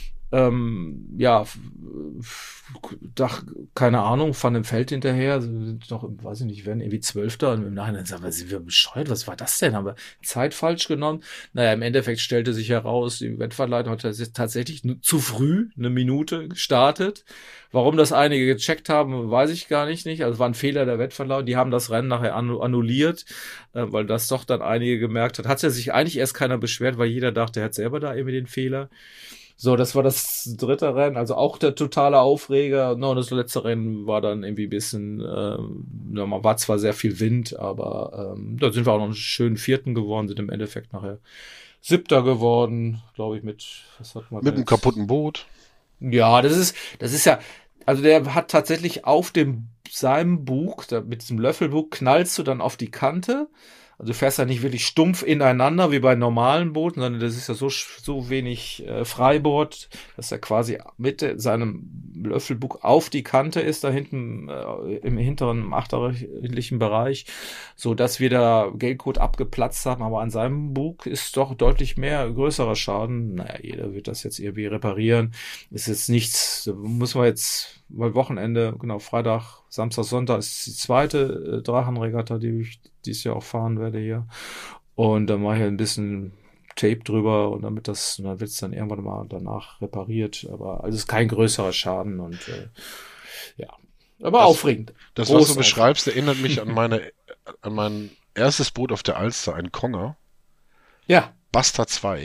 Keine Ahnung, fahren im Feld hinterher, sind noch, weiß ich nicht, werden irgendwie Zwölfter und im Nachhinein sagen wir, sind wir bescheuert, was war das denn? Haben wir Zeit falsch genommen? Naja, im Endeffekt stellte sich heraus, die Wettfahrtleitung hat tatsächlich zu früh eine Minute gestartet. Warum das einige gecheckt haben, weiß ich gar nicht. Also es war ein Fehler der Wettfahrleitung, die haben das Rennen nachher annulliert, weil das doch dann einige gemerkt hat. Hat sich eigentlich erst keiner beschwert, weil jeder dachte, er hat selber da irgendwie den Fehler. So, das war das dritte Rennen, also auch der totale Aufreger. No, das letzte Rennen war dann irgendwie ein bisschen, war zwar sehr viel Wind, aber da sind wir auch noch einen schönen 4. geworden, sind im Endeffekt nachher 7. geworden, glaube ich, was hat man mit einem kaputten Boot. Ja, das ist ja, also der hat tatsächlich auf seinem Bug, mit diesem Löffelbug, knallst du dann auf die Kante. Also du fährst ja nicht wirklich stumpf ineinander wie bei normalen Booten, sondern das ist ja so wenig Freibord, dass er quasi mit seinem Löffelbug auf die Kante ist, da hinten im hinteren achterlichen Bereich, so dass wir da Gelcode abgeplatzt haben, aber an seinem Bug ist doch deutlich größerer Schaden. Naja, jeder wird das jetzt irgendwie reparieren. Ist jetzt nichts, da muss man jetzt, weil Wochenende, genau, Freitag, Samstag, Sonntag ist die zweite Drachenregatta, die ich dieses Jahr auch fahren werde hier. Und dann mache ich ein bisschen Tape drüber und dann wird es dann irgendwann mal danach repariert. Aber also es ist kein größerer Schaden und aber aufregend. Das, was du beschreibst, erinnert mich an mein erstes Boot auf der Alster, ein Conger. Ja. Basta 2.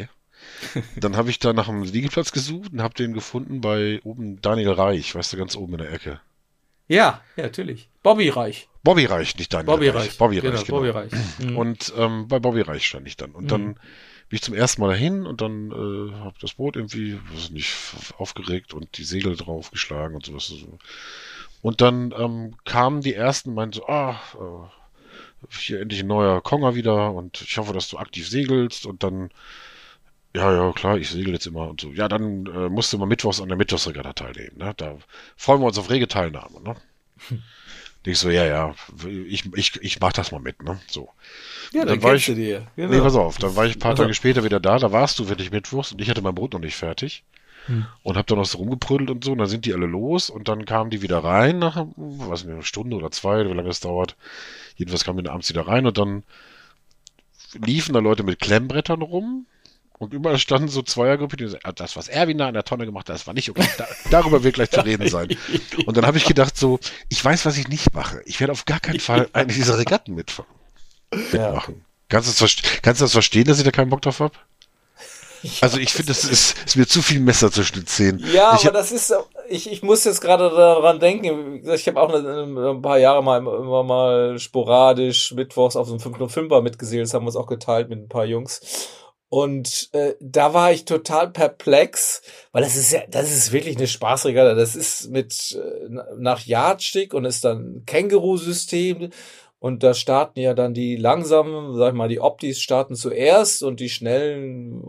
Dann habe ich da nach einem Liegeplatz gesucht und habe den gefunden bei oben Daniel Reich, weißt du, ganz oben in der Ecke. Ja, natürlich. Bobby Reich. Bobby Reich, nicht Daniel Bobby Reich. Reich. Bobby Genau, Reich, genau. Bobby Reich. Mhm. Und bei Bobby Reich stand ich dann. Und dann bin ich zum ersten Mal dahin und dann habe das Boot irgendwie, weiß nicht, aufgeregt und die Segel draufgeschlagen und sowas. Und dann kamen die ersten und meinten so, hier endlich ein neuer Konger wieder und ich hoffe, dass du aktiv segelst und dann, ja, klar, ich segel jetzt immer und so. Ja, dann musst du mal mittwochs an der Mittwochsregatta teilnehmen, ne? Da freuen wir uns auf rege Teilnahme, ne? Ich so, ja, ich mach das mal mit, ne? So. Ja, dann war kennst ich, du dir. Genau. Nee, pass auf, dann war ich ein paar Tage später wieder da warst du wirklich mittwochs und ich hatte mein Brot noch nicht fertig und hab dann noch so rumgeprügelt und so und dann sind die alle los und dann kamen die wieder rein nach, was nicht, eine Stunde oder zwei, wie lange das dauert. Jedenfalls kamen die abends wieder rein und dann liefen da Leute mit Klemmbrettern rum und überall standen so Zweiergruppen, die sagten, das, was Erwin da in der Tonne gemacht hat, das war nicht okay. Darüber wird gleich zu reden sein. Und dann habe ich gedacht so, ich weiß, was ich nicht mache. Ich werde auf gar keinen Fall eine dieser Regatten mitmachen. Kannst du das verstehen, dass ich da keinen Bock drauf habe? Ja, also ich finde, das ist mir zu viel Messer zwischen den Zähnen. Ja, aber das ist, ich muss jetzt gerade daran denken, ich habe auch ein paar Jahre immer mal sporadisch mittwochs auf so einem 505er mitgesegelt, das haben wir uns auch geteilt mit ein paar Jungs. Und da war ich total perplex, weil das ist wirklich eine Spaßregatta. Das ist mit nach Yardstick und ist dann ein Känguru-System. Und da starten ja dann die langsamen, sag ich mal, die Optis starten zuerst und die schnellen,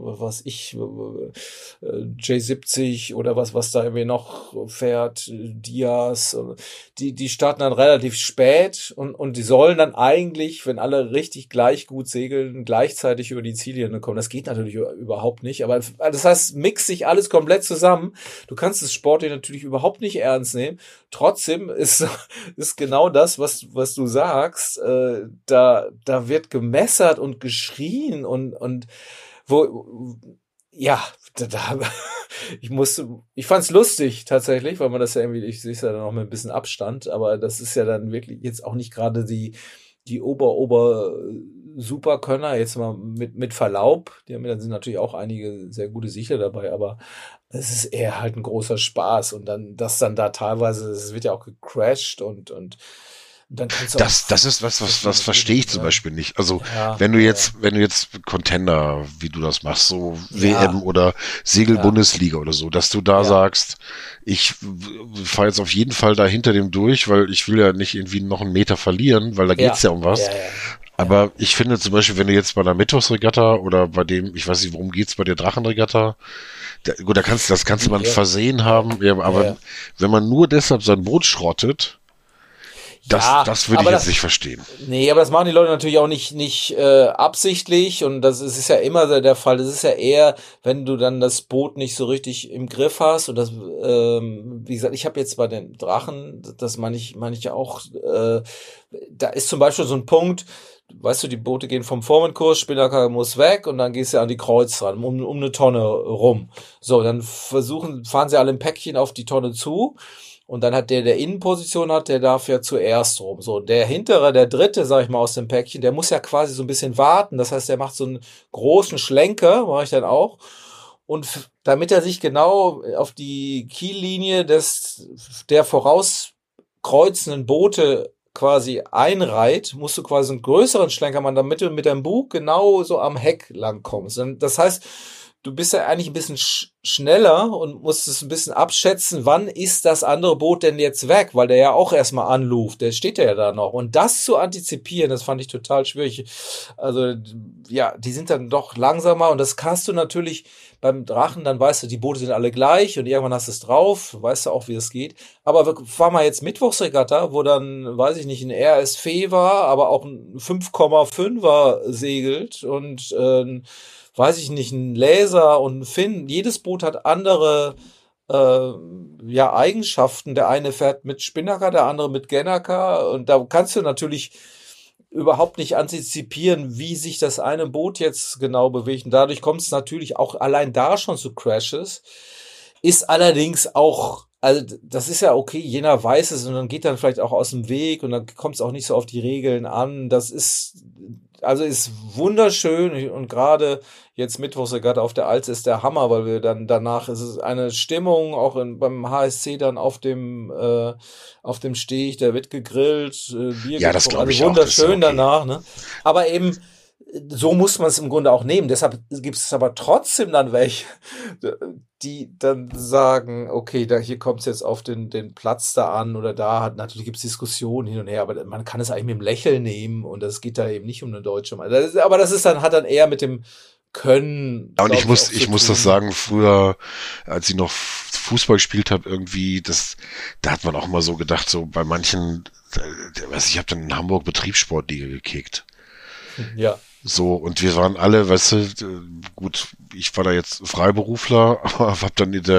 J70 oder was da irgendwie noch fährt, Dias, die starten dann relativ spät und die sollen dann eigentlich, wenn alle richtig gleich gut segeln, gleichzeitig über die Ziellinie kommen. Das geht natürlich überhaupt nicht, aber das heißt, mixt sich alles komplett zusammen. Du kannst das Sportlich natürlich überhaupt nicht ernst nehmen. Trotzdem ist genau das, was du sagst. Da wird gemessert und geschrien und ich fand's lustig tatsächlich, weil man das ja irgendwie, ich sehe es ja dann auch mit ein bisschen Abstand, aber das ist ja dann wirklich jetzt auch nicht gerade die Superkönner, jetzt mal mit Verlaub, dann sind natürlich auch einige sehr gute Segler dabei, aber es ist eher halt ein großer Spaß und dann, das dann da teilweise, es wird ja auch gecrashed und dann kannst du das ist was verstehe ich zum Beispiel nicht. Also wenn du jetzt Contender, wie du das machst, so WM oder Segel-Bundesliga oder so, dass du da sagst, ich fahre jetzt auf jeden Fall da hinter dem durch, weil ich will ja nicht irgendwie noch einen Meter verlieren, weil da geht's ja um was. Aber ich finde zum Beispiel, wenn du jetzt bei einer Mittwochsregatta oder bei dem, ich weiß nicht, worum geht's bei der Drachenregatta, gut, das kannst du mal ein Versehen haben, aber wenn man nur deshalb sein Boot schrottet, das würde ich jetzt nicht verstehen. Nee, aber das machen die Leute natürlich auch nicht absichtlich und das ist ja immer der Fall. Das ist ja eher, wenn du dann das Boot nicht so richtig im Griff hast und das, wie gesagt, ich habe jetzt bei den Drachen, das meine ich ja auch, da ist zum Beispiel so ein Punkt, weißt du, die Boote gehen vom Formenkurs, Spinnaker muss weg und dann gehst du an die Kreuz ran, um eine Tonne rum. So, dann fahren sie alle im Päckchen auf die Tonne zu. Und dann hat der Innenposition hat, der darf ja zuerst rum. So, der hintere, der dritte, sag ich mal, aus dem Päckchen, der muss ja quasi so ein bisschen warten. Das heißt, der macht so einen großen Schlenker, mache ich dann auch. Und damit er sich genau auf die Kiellinie der vorauskreuzenden Boote quasi einreiht, musst du quasi einen größeren Schlenker machen, damit du mit deinem Bug genau so am Heck lang kommst. Das heißt, du bist ja eigentlich ein bisschen schneller und musst es ein bisschen abschätzen, wann ist das andere Boot denn jetzt weg, weil der ja auch erstmal anluft, der steht ja da noch. Und das zu antizipieren, das fand ich total schwierig. Also, ja, die sind dann doch langsamer und das kannst du natürlich beim Drachen, dann weißt du, die Boote sind alle gleich und irgendwann hast du es drauf, weißt du auch, wie es geht. Aber wir fahren mal jetzt Mittwochsregatta, wo dann, weiß ich nicht, ein RSV war, aber auch ein 5,5er segelt und weiß ich nicht, ein Laser und ein Finn. Jedes Boot hat andere Eigenschaften. Der eine fährt mit Spinnaker, der andere mit Gennaker. Und da kannst du natürlich überhaupt nicht antizipieren, wie sich das eine Boot jetzt genau bewegt. Und dadurch kommt es natürlich auch allein da schon zu Crashes. Ist allerdings auch, also das ist ja okay, jener weiß es und dann geht dann vielleicht auch aus dem Weg und dann kommt es auch nicht so auf die Regeln an. Das ist also ist wunderschön und gerade jetzt Mittwochsregatta auf der Alz ist der Hammer, weil wir dann danach ist es eine Stimmung, auch beim HSC dann auf dem Steg, da wird gegrillt, Bier Ja, das getrunken, glaube also ich auch. Das ist ja wunderschön okay. danach, ne? Aber eben, so muss man es im Grunde auch nehmen. Deshalb gibt es aber trotzdem dann welche, die dann sagen, okay, hier kommt es jetzt auf den Platz da an oder da. Natürlich gibt es Diskussionen hin und her, aber man kann es eigentlich mit dem Lächeln nehmen und das geht da eben nicht um eine deutsche Meinung. Aber das ist dann, hat dann eher mit dem Können. Ja, und ich glaub muss, auch ich zu muss das tun. sagen, früher, als ich noch Fußball gespielt habe, irgendwie, da hat man auch immer so gedacht, so bei manchen, ich habe dann in Hamburg Betriebssportliga gekickt. Ja. So, und wir waren alle, weißt du, gut, ich war da jetzt Freiberufler, aber hab dann in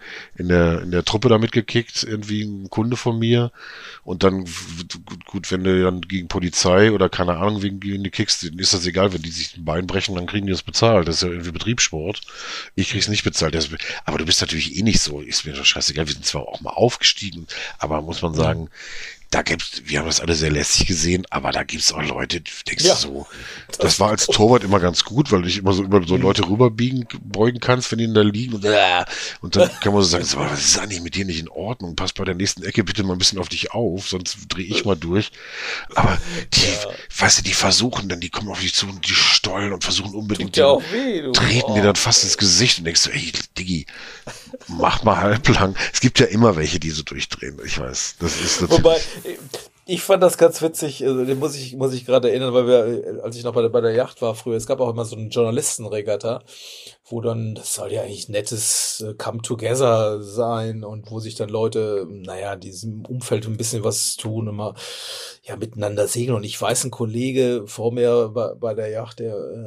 der Truppe da mitgekickt, irgendwie ein Kunde von mir. Und dann, gut, wenn du dann gegen Polizei oder keine Ahnung, wegen die kickst, dann ist das egal, wenn die sich ein Bein brechen, dann kriegen die das bezahlt. Das ist ja irgendwie Betriebssport. Ich krieg's nicht bezahlt. Aber du bist natürlich eh nicht so, ist mir doch scheißegal. Wir sind zwar auch mal aufgestiegen, aber muss man sagen, wir haben das alle sehr lässig gesehen, aber da gibt's auch Leute, du denkst so, das war als Torwart immer ganz gut, weil du dich immer so über so Leute beugen kannst, wenn die da liegen und dann kann man so sagen, so, was ist eigentlich mit dir nicht in Ordnung? Pass bei der nächsten Ecke bitte mal ein bisschen auf dich auf, sonst drehe ich mal durch. Aber weißt du, die versuchen dann, die kommen auf dich zu und die stollen und versuchen unbedingt, Tut ja auch weh, du. treten dir dann fast ins Gesicht und denkst so, ey, Diggi, mach mal halblang. Es gibt ja immer welche, die so durchdrehen. Ich weiß, das ist natürlich... Wobei, ich fand das ganz witzig, also den muss ich gerade erinnern, weil wir, als ich noch bei der Yacht war früher, es gab auch immer so eine Journalistenregatta, wo dann, das soll ja eigentlich nettes Come Together sein und wo sich dann Leute, naja, diesem Umfeld ein bisschen was tun, immer ja miteinander segeln. Und ich weiß, ein Kollege vor mir bei der Yacht,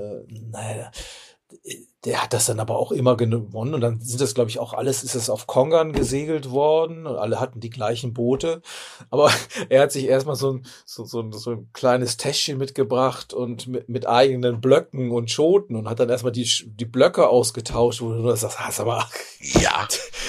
der hat das dann aber auch immer gewonnen und dann sind das, glaube ich, auch alles, ist das auf Kongern gesegelt worden und alle hatten die gleichen Boote, aber er hat sich erstmal so ein kleines Täschchen mitgebracht und mit eigenen Blöcken und Schoten und hat dann erstmal die Blöcke ausgetauscht, wo du sagst, aber Ja,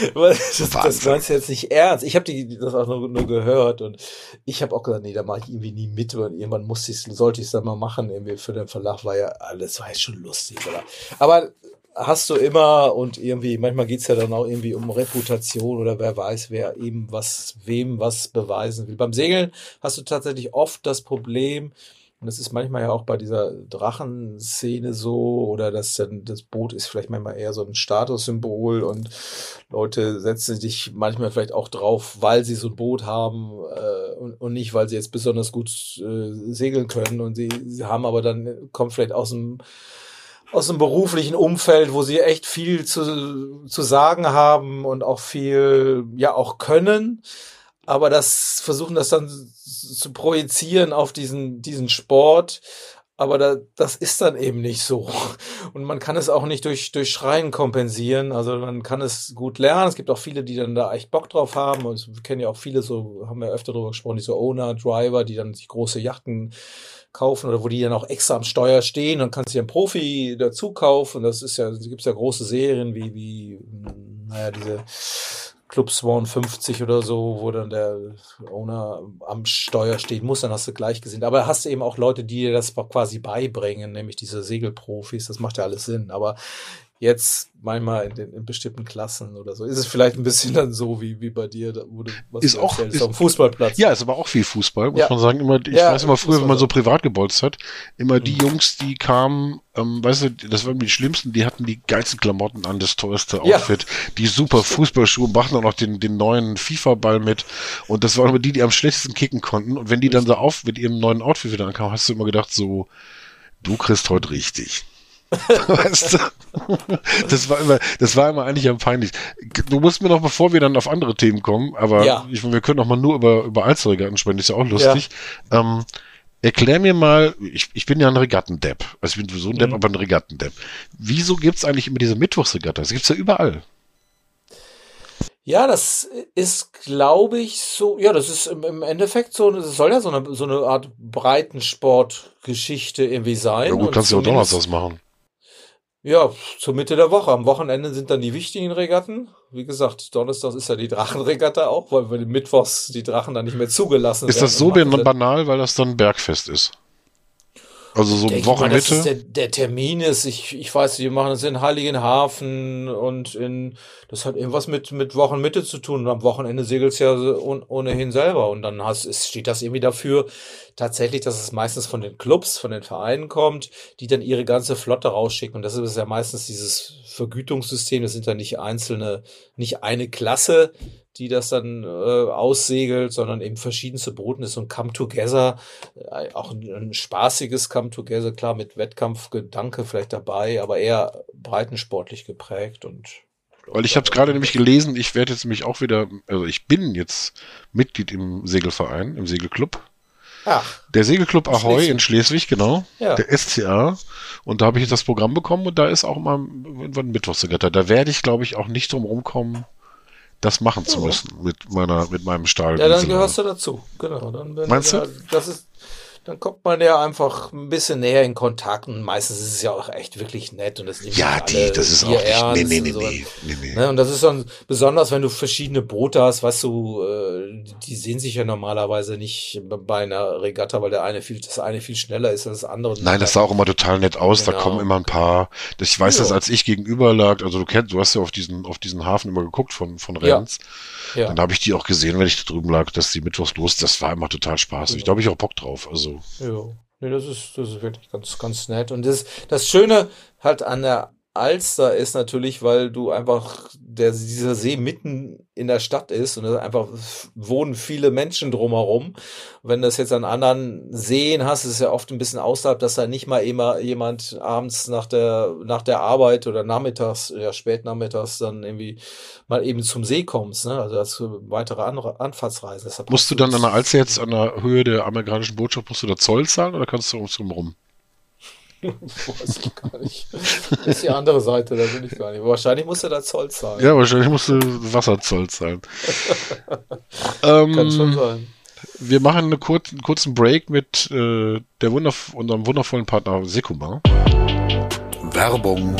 das meinst du jetzt nicht ernst. Ich habe das auch nur gehört und ich habe auch gesagt, nee, da mache ich irgendwie nie mit, weil irgendwann sollte ich es dann mal machen, irgendwie für den Verlag war ja schon lustig, oder? Aber hast du immer und irgendwie, manchmal geht's ja dann auch irgendwie um Reputation oder wer weiß, wer eben wem was beweisen will. Beim Segeln hast du tatsächlich oft das Problem, und das ist manchmal ja auch bei dieser Drachenszene so, oder das Boot ist vielleicht manchmal eher so ein Statussymbol und Leute setzen sich manchmal vielleicht auch drauf, weil sie so ein Boot haben und nicht, weil sie jetzt besonders gut segeln können und sie haben aber dann, kommt vielleicht aus dem beruflichen Umfeld, wo sie echt viel zu sagen haben und auch viel, ja, auch können. Aber versuchen das dann zu projizieren auf diesen Sport. Aber das ist dann eben nicht so. Und man kann es auch nicht durch Schreien kompensieren. Also man kann es gut lernen. Es gibt auch viele, die dann da echt Bock drauf haben. Und wir kennen ja auch viele, so haben wir öfter darüber gesprochen, diese Owner, Driver, die dann sich große Yachten kaufen oder wo die dann auch extra am Steuer stehen. Dann kannst du dir einen Profi dazu kaufen. Das gibt's ja große Serien wie diese Club Swan 50 oder so, wo dann der Owner am Steuer stehen muss, dann hast du gleich gesehen. Aber hast du eben auch Leute, die dir das quasi beibringen, nämlich diese Segelprofis, das macht ja alles Sinn. Aber jetzt manchmal in bestimmten Klassen oder so ist es vielleicht ein bisschen dann so wie bei dir, wo du was ist du auch erzählst, auf dem Fußballplatz. Ja, ist aber auch viel Fußball, muss man sagen. Ich weiß immer früher, wenn man so privat gebolzt hat, immer die Jungs, die kamen, weißt du, das waren die Schlimmsten, die hatten die geilsten Klamotten an, das teuerste Outfit, die super Fußballschuhe, machten auch noch den neuen FIFA-Ball mit und das waren immer die am schlechtesten kicken konnten und wenn die dann so mit ihrem neuen Outfit wieder ankamen, hast du immer gedacht so, du kriegst heute richtig. Weißt du? Das war immer eigentlich am peinlichsten. Du musst mir noch, bevor wir dann auf andere Themen kommen, aber wir können doch mal nur über Alsterregatten sprechen, ist ja auch lustig. Ja. Erklär mir mal, ich bin ja ein Regattendepp. Also ich bin so ein Depp, aber ein Regattendepp. Wieso gibt's eigentlich immer diese Mittwochsregatta? Das gibt's ja überall. Ja, das ist, glaube ich, so, ja, das ist im Endeffekt das soll ja so eine Art Breitensportgeschichte irgendwie sein. Ja gut, kannst du auch Donnerstags machen. Ja, zur Mitte der Woche. Am Wochenende sind dann die wichtigen Regatten. Wie gesagt, Donnerstag ist ja die Drachenregatta auch, weil wir mittwochs die Drachen dann nicht mehr zugelassen werden. Ist das so banal, weil das dann Bergfest ist? Also so Wochenmitte? Dass der Termin ist, ich weiß, die machen das in Heiligenhafen und das hat irgendwas mit Wochenmitte zu tun. Und am Wochenende segelt's ja ohnehin selber. Und dann steht das irgendwie dafür tatsächlich, dass es meistens von den Clubs, von den Vereinen kommt, die dann ihre ganze Flotte rausschicken. Und das ist ja meistens dieses Vergütungssystem. Das sind dann nicht eine Klasse, die das dann aussegelt, sondern eben verschiedenste Boote. Das ist so ein Come-Together, auch ein spaßiges Come-Together, klar, mit Wettkampfgedanke vielleicht dabei, aber eher breitensportlich geprägt. Weil ich habe es gerade nämlich gelesen, ich werde jetzt nämlich auch wieder, also ich bin jetzt Mitglied im Segelverein, im Segelclub. Ach, der Segelclub Ahoy in Schleswig, genau. Ja. Der SCA. Und da habe ich jetzt das Programm bekommen und da ist auch mal irgendwann Mittwochsregatta. Da werde ich, glaube ich, auch nicht drum rumkommen, das machen zu müssen mit meinem Stahl. Ja, dann gehörst du dazu. Genau. Meinst du? Dann kommt man ja einfach ein bisschen näher in Kontakt und meistens ist es ja auch echt wirklich nett und das das ist auch nicht, nee. Ne? Und das ist dann besonders, wenn du verschiedene Boote hast, weißt du, die sehen sich ja normalerweise nicht bei einer Regatta, weil das eine viel schneller ist als das andere. Nein, das sah auch immer total nett aus, genau. Da kommen immer ein paar, ich weiß das, als ich gegenüber lag, also du hast ja auf diesen Hafen immer geguckt von Rennes. Ja. Dann habe ich die auch gesehen, wenn ich da drüben lag, dass die mittwochs los, das war immer total spaßig. Genau. Da habe ich auch Bock drauf. Also. Ja, nee, das ist wirklich ganz, ganz nett. Und das Schöne halt an der Alster ist natürlich, weil du einfach, dieser See mitten in der Stadt ist und einfach wohnen viele Menschen drumherum. Wenn du das jetzt an anderen Seen hast, ist es ja oft ein bisschen außerhalb, dass da nicht mal immer jemand abends nach der Arbeit oder nachmittags, ja, spätnachmittags dann irgendwie mal eben zum See kommst, ne? Also das weitere Anfahrtsreisen. Deshalb musst du dann an der Alster jetzt an der Höhe der amerikanischen Botschaft, musst du da Zoll zahlen oder kannst du rum? Weiß ich gar nicht. Das ist die andere Seite, da bin ich gar nicht. Wahrscheinlich musst du da Zoll zahlen. Ja, wahrscheinlich musst du Wasserzoll zahlen. Kann schon sein. Wir machen einen kurzen Break mit unserem wundervollen Partner Sekuma. Werbung.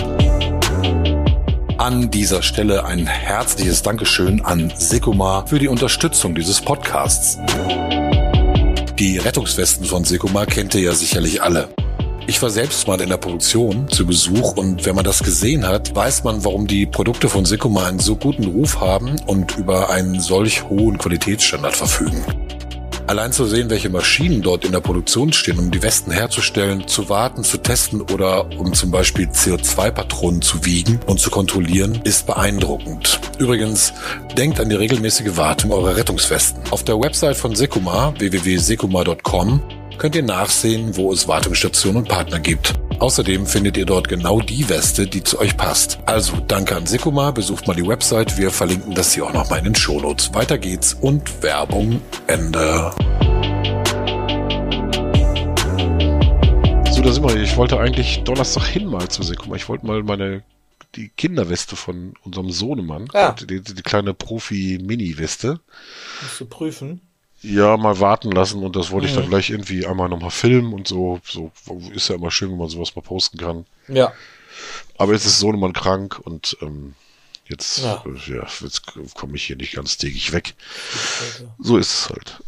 An dieser Stelle ein herzliches Dankeschön an Sekuma für die Unterstützung dieses Podcasts. Die Rettungswesten von Sekuma kennt ihr ja sicherlich alle. Ich war selbst mal in der Produktion zu Besuch und wenn man das gesehen hat, weiß man, warum die Produkte von Sekuma einen so guten Ruf haben und über einen solch hohen Qualitätsstandard verfügen. Allein zu sehen, welche Maschinen dort in der Produktion stehen, um die Westen herzustellen, zu warten, zu testen oder um zum Beispiel CO2-Patronen zu wiegen und zu kontrollieren, ist beeindruckend. Übrigens, denkt an die regelmäßige Wartung eurer Rettungswesten. Auf der Website von Sekuma, www.sekuma.com, könnt ihr nachsehen, wo es Wartungsstationen und Partner gibt. Außerdem findet ihr dort genau die Weste, die zu euch passt. Also, danke an Sekuma, besucht mal die Website, wir verlinken das hier auch nochmal in den Shownotes. Weiter geht's und Werbung Ende. So, da sind wir. Ich wollte eigentlich Donnerstag hin mal zu Sekuma. Ich wollte mal die Kinderweste von unserem Sohnemann, die kleine Profi-Mini-Weste. Musst du prüfen? Ja, mal warten lassen und das wollte ich dann gleich irgendwie einmal nochmal filmen und so. So ist ja immer schön, wenn man sowas mal posten kann. Ja. Aber jetzt ist Sohnemann krank und jetzt komme ich hier nicht ganz täglich weg. So ist es halt.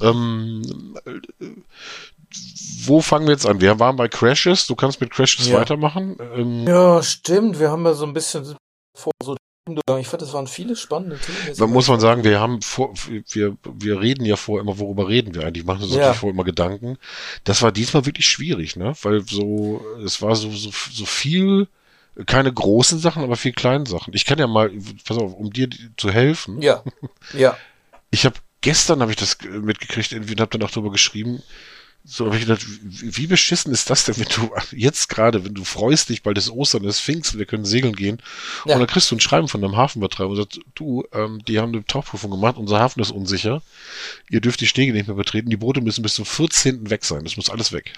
Wo fangen wir jetzt an? Wir waren bei Crashes. Du kannst mit Crashes weitermachen. Ja, stimmt. Wir haben ja so ein bisschen ich fand, das waren viele spannende Themen. Da muss man sagen, wir reden ja vor immer, worüber reden wir eigentlich? Machen uns natürlich vor immer Gedanken. Das war diesmal wirklich schwierig, ne? Weil es war so viel, keine großen Sachen, aber viel kleine Sachen. Ich kann ja mal, pass auf, um dir zu helfen. Ja. Gestern habe ich das mitgekriegt, irgendwie, und habe dann auch drüber geschrieben. So habe ich gedacht, wie beschissen ist das denn, wenn du jetzt gerade, wenn du freust dich, bald ist Ostern, ist Pfingsten, wir können segeln gehen, und dann kriegst du ein Schreiben von einem Hafenbetreiber und sagst, du, die haben eine Tauchprüfung gemacht, unser Hafen ist unsicher, ihr dürft die Stege nicht mehr betreten, die Boote müssen bis zum 14. weg sein, das muss alles weg.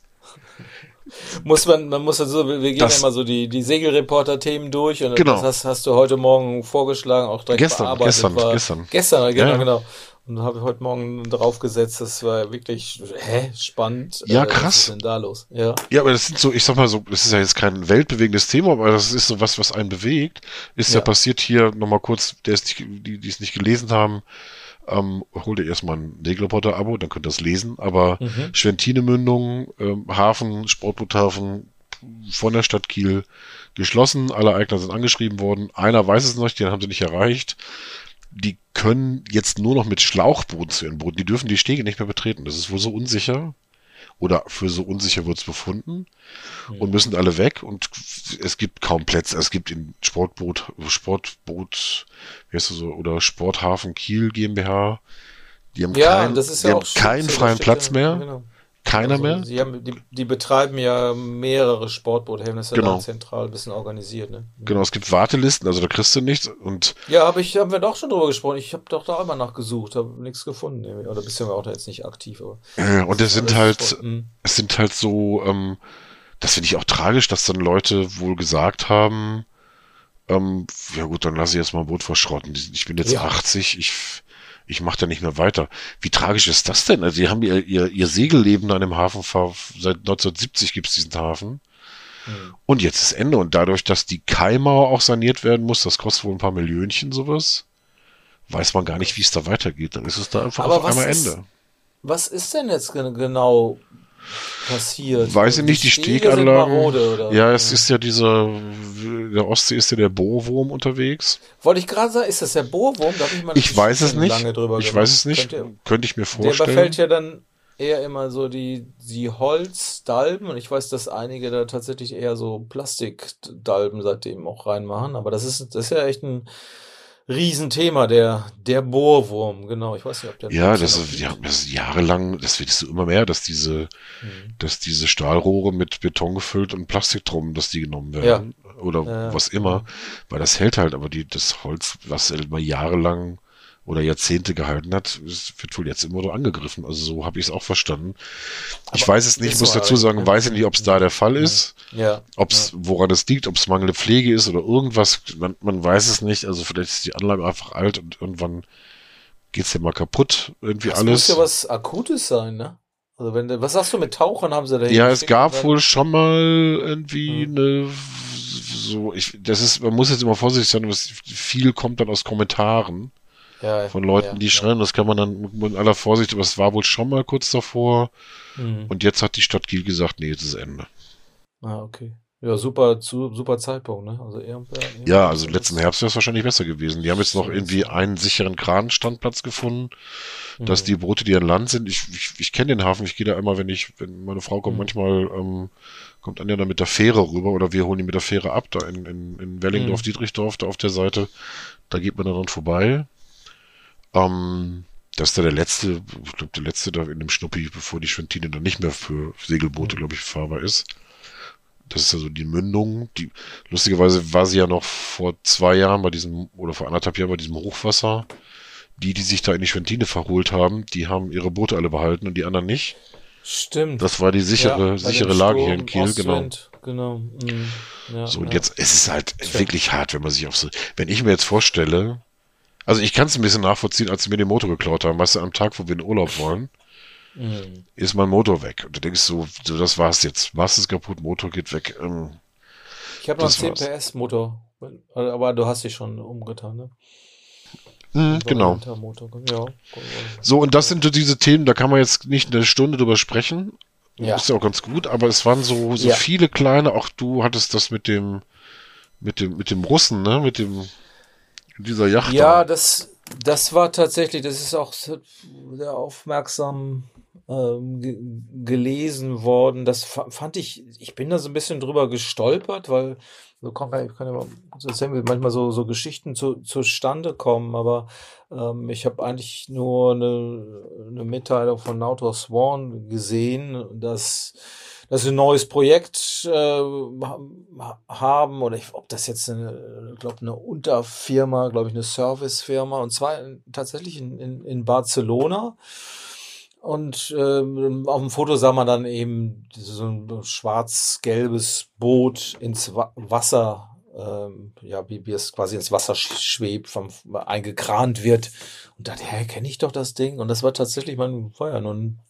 Man muss also, wir gehen ja immer so die Segelreporter-Themen durch und das hast du heute Morgen vorgeschlagen, auch direkt bearbeitet. Gestern, genau. Und habe heute Morgen draufgesetzt, das war wirklich, spannend. Ja, krass. Was ist denn da los? Ja, aber das sind so, ich sag mal so, das ist ja jetzt kein weltbewegendes Thema, aber das ist so was einen bewegt. Ist ja passiert hier, nochmal kurz, die es nicht gelesen haben, Hol dir erstmal ein Segelreporter-Abo, dann könnt ihr das lesen. Aber Schwentinemündung, Hafen, Sportboothafen von der Stadt Kiel geschlossen. Alle Eigner sind angeschrieben worden. Einer weiß es noch, den haben sie nicht erreicht. Die können jetzt nur noch mit Schlauchbooten zu ihren Booten. Die dürfen die Stege nicht mehr betreten. Das ist wohl so unsicher. Oder für so unsicher wird es befunden. Und müssen alle weg. Und es gibt kaum Plätze. Es gibt in Sportboot, wie heißt das so, oder Sporthafen Kiel GmbH. Die haben keinen freien Platz mehr. Genau. Keiner mehr? Die betreiben ja mehrere Sportboothäfen, das ist ja da zentral ein bisschen organisiert, ne? Genau, es gibt Wartelisten, also da kriegst du nichts und... Ja, haben wir doch schon drüber gesprochen, ich habe doch da immer nachgesucht, habe nichts gefunden, oder beziehungsweise auch da jetzt nicht aktiv, aber... und es sind halt so, das finde ich auch tragisch, dass dann Leute wohl gesagt haben, ja gut, dann lasse ich jetzt mal ein Boot verschrotten, ich bin jetzt 80, ich mache da nicht mehr weiter. Wie tragisch ist das denn? Also die haben ihr Segelleben an dem Hafen, seit 1970 gibt's diesen Hafen. Und jetzt ist Ende. Und dadurch, dass die Kaimauer auch saniert werden muss, das kostet wohl ein paar Millionchen sowas, weiß man gar nicht, wie es da weitergeht. Dann ist es da einfach auf einmal Ende. Was ist denn jetzt genau passiert? Weiß ich nicht, die Steganlagen. Ja, es ist ja der Ostsee ist ja der Bohrwurm unterwegs. Wollte ich gerade sagen, ist das der Bohrwurm? Ich weiß es nicht. Könnte ich mir vorstellen. Der überfällt ja dann eher immer so die Holzdalben und ich weiß, dass einige da tatsächlich eher so Plastikdalben seitdem auch reinmachen, aber das ist ja echt ein Riesenthema, der Bohrwurm, genau. Ich weiß nicht, ob der... das ist jahrelang, das wird so immer mehr, dass diese Stahlrohre mit Beton gefüllt und Plastik drum, dass die genommen werden. Ja. Oder was immer. Weil das hält halt, aber das Holz, was immer jahrelang oder Jahrzehnte gehalten hat, wird wohl jetzt immer so angegriffen. Also so habe ich es auch verstanden. Ich weiß es nicht, ich muss dazu sagen, weiß ich nicht, ob es da der Fall ist. Ja. Woran es liegt, ob es mangelnde Pflege ist oder irgendwas. Man weiß es nicht. Also vielleicht ist die Anlage einfach alt und irgendwann geht's ja mal kaputt. Irgendwie alles. Das muss ja was Akutes sein, ne? Also was sagst du mit Tauchern, haben sie da? Ja, es gab wohl schon mal irgendwie man muss jetzt immer vorsichtig sein, viel kommt dann aus Kommentaren. Ja, von Leuten, die schreien, das kann man dann mit aller Vorsicht, aber es war wohl schon mal kurz davor. Und jetzt hat die Stadt Kiel gesagt, nee, jetzt ist Ende. Ah, okay. Ja, super Zeitpunkt, ne? Also also letzten Herbst wäre es wahrscheinlich besser gewesen. Die haben jetzt noch irgendwie einen sicheren Kranstandplatz gefunden, dass die Boote, die an Land sind, ich kenne den Hafen, ich gehe da immer, wenn meine Frau kommt, manchmal kommt Anja da mit der Fähre rüber oder wir holen die mit der Fähre ab, da in Wellingdorf, Dietrichdorf, da auf der Seite, da geht man dann vorbei. Das ist da der letzte da in dem Schnuppi, bevor die Schwentine dann nicht mehr für Segelboote, glaube ich, fahrbar ist. Das ist also die Mündung. Lustigerweise war sie ja noch vor 2 Jahren vor 1,5 Jahren bei diesem Hochwasser. Die sich da in die Schwentine verholt haben, die haben ihre Boote alle behalten und die anderen nicht. Stimmt. Das war die sichere Lage hier in Kiel, genau. Ja, so, und jetzt ist es halt wirklich hart, wenn man sich wenn ich mir jetzt vorstelle, also ich kann es ein bisschen nachvollziehen, als sie mir den Motor geklaut haben, weißt du, am Tag, wo wir in Urlaub wollen, ist mein Motor weg. Und du denkst so, das war's jetzt. Mast ist kaputt, Motor geht weg. Ich habe noch einen 10 PS Motor, aber du hast dich schon umgetan, ne? Genau. Ja. So, und das sind so diese Themen, da kann man jetzt nicht eine Stunde drüber sprechen. Ja. Ist ja auch ganz gut, aber es waren so viele kleine, auch du hattest das mit dem Russen, ne? Mit dieser Yacht. Ja, das war tatsächlich, das ist auch sehr aufmerksam gelesen worden. Das fand ich bin da so ein bisschen drüber gestolpert, weil ich kann ja mal erzählen, wie manchmal so Geschichten zustande kommen, aber ich habe eigentlich nur eine Mitteilung von Nautor Swan gesehen, dass sie ein neues Projekt haben, oder ob das jetzt eine Unterfirma, glaube ich, eine Servicefirma, und zwar tatsächlich in Barcelona. Und auf dem Foto sah man dann eben so ein schwarz-gelbes Boot ins Wasser, wie es quasi ins Wasser schwebt, eingekrant wird. Und dachte, kenne ich doch das Ding. Und das war tatsächlich, war ja nun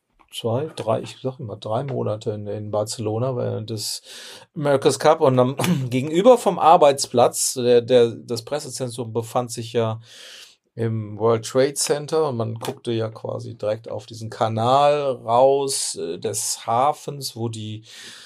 3 Monate in Barcelona während des America's Cup, und dann gegenüber vom Arbeitsplatz, das Pressezentrum befand sich ja im World Trade Center und man guckte ja quasi direkt auf diesen Kanal raus des Hafens, wo die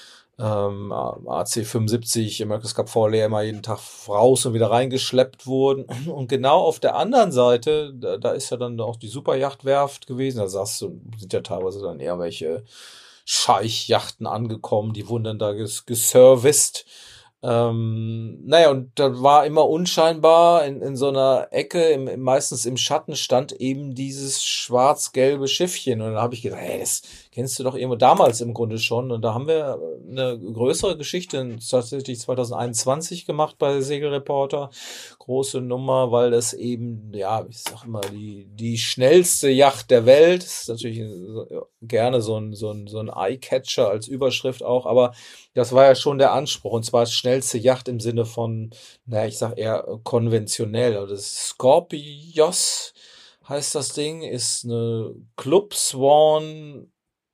AC-75 America's Cup Vorleer immer jeden Tag raus und wieder reingeschleppt wurden. Und genau auf der anderen Seite, da ist ja dann auch die Superjachtwerft gewesen. Da sind ja teilweise dann eher welche Scheichjachten angekommen, die wurden dann da geserviced. Naja, und da war immer unscheinbar in so einer Ecke, meistens im Schatten, stand eben dieses schwarz-gelbe Schiffchen. Und da habe ich gedacht, hey, das kennst du doch irgendwo damals im Grunde schon. Und da haben wir eine größere Geschichte tatsächlich 2021 gemacht bei Segelreporter. Große Nummer, weil das eben, ja, ich sag immer, die schnellste Yacht der Welt. Das ist natürlich gerne so ein Eye-Catcher als Überschrift auch, aber das war ja schon der Anspruch, und zwar schnellste Yacht im Sinne von, naja, ich sag eher konventionell. Also das Scorpios heißt das Ding, ist eine Club Swan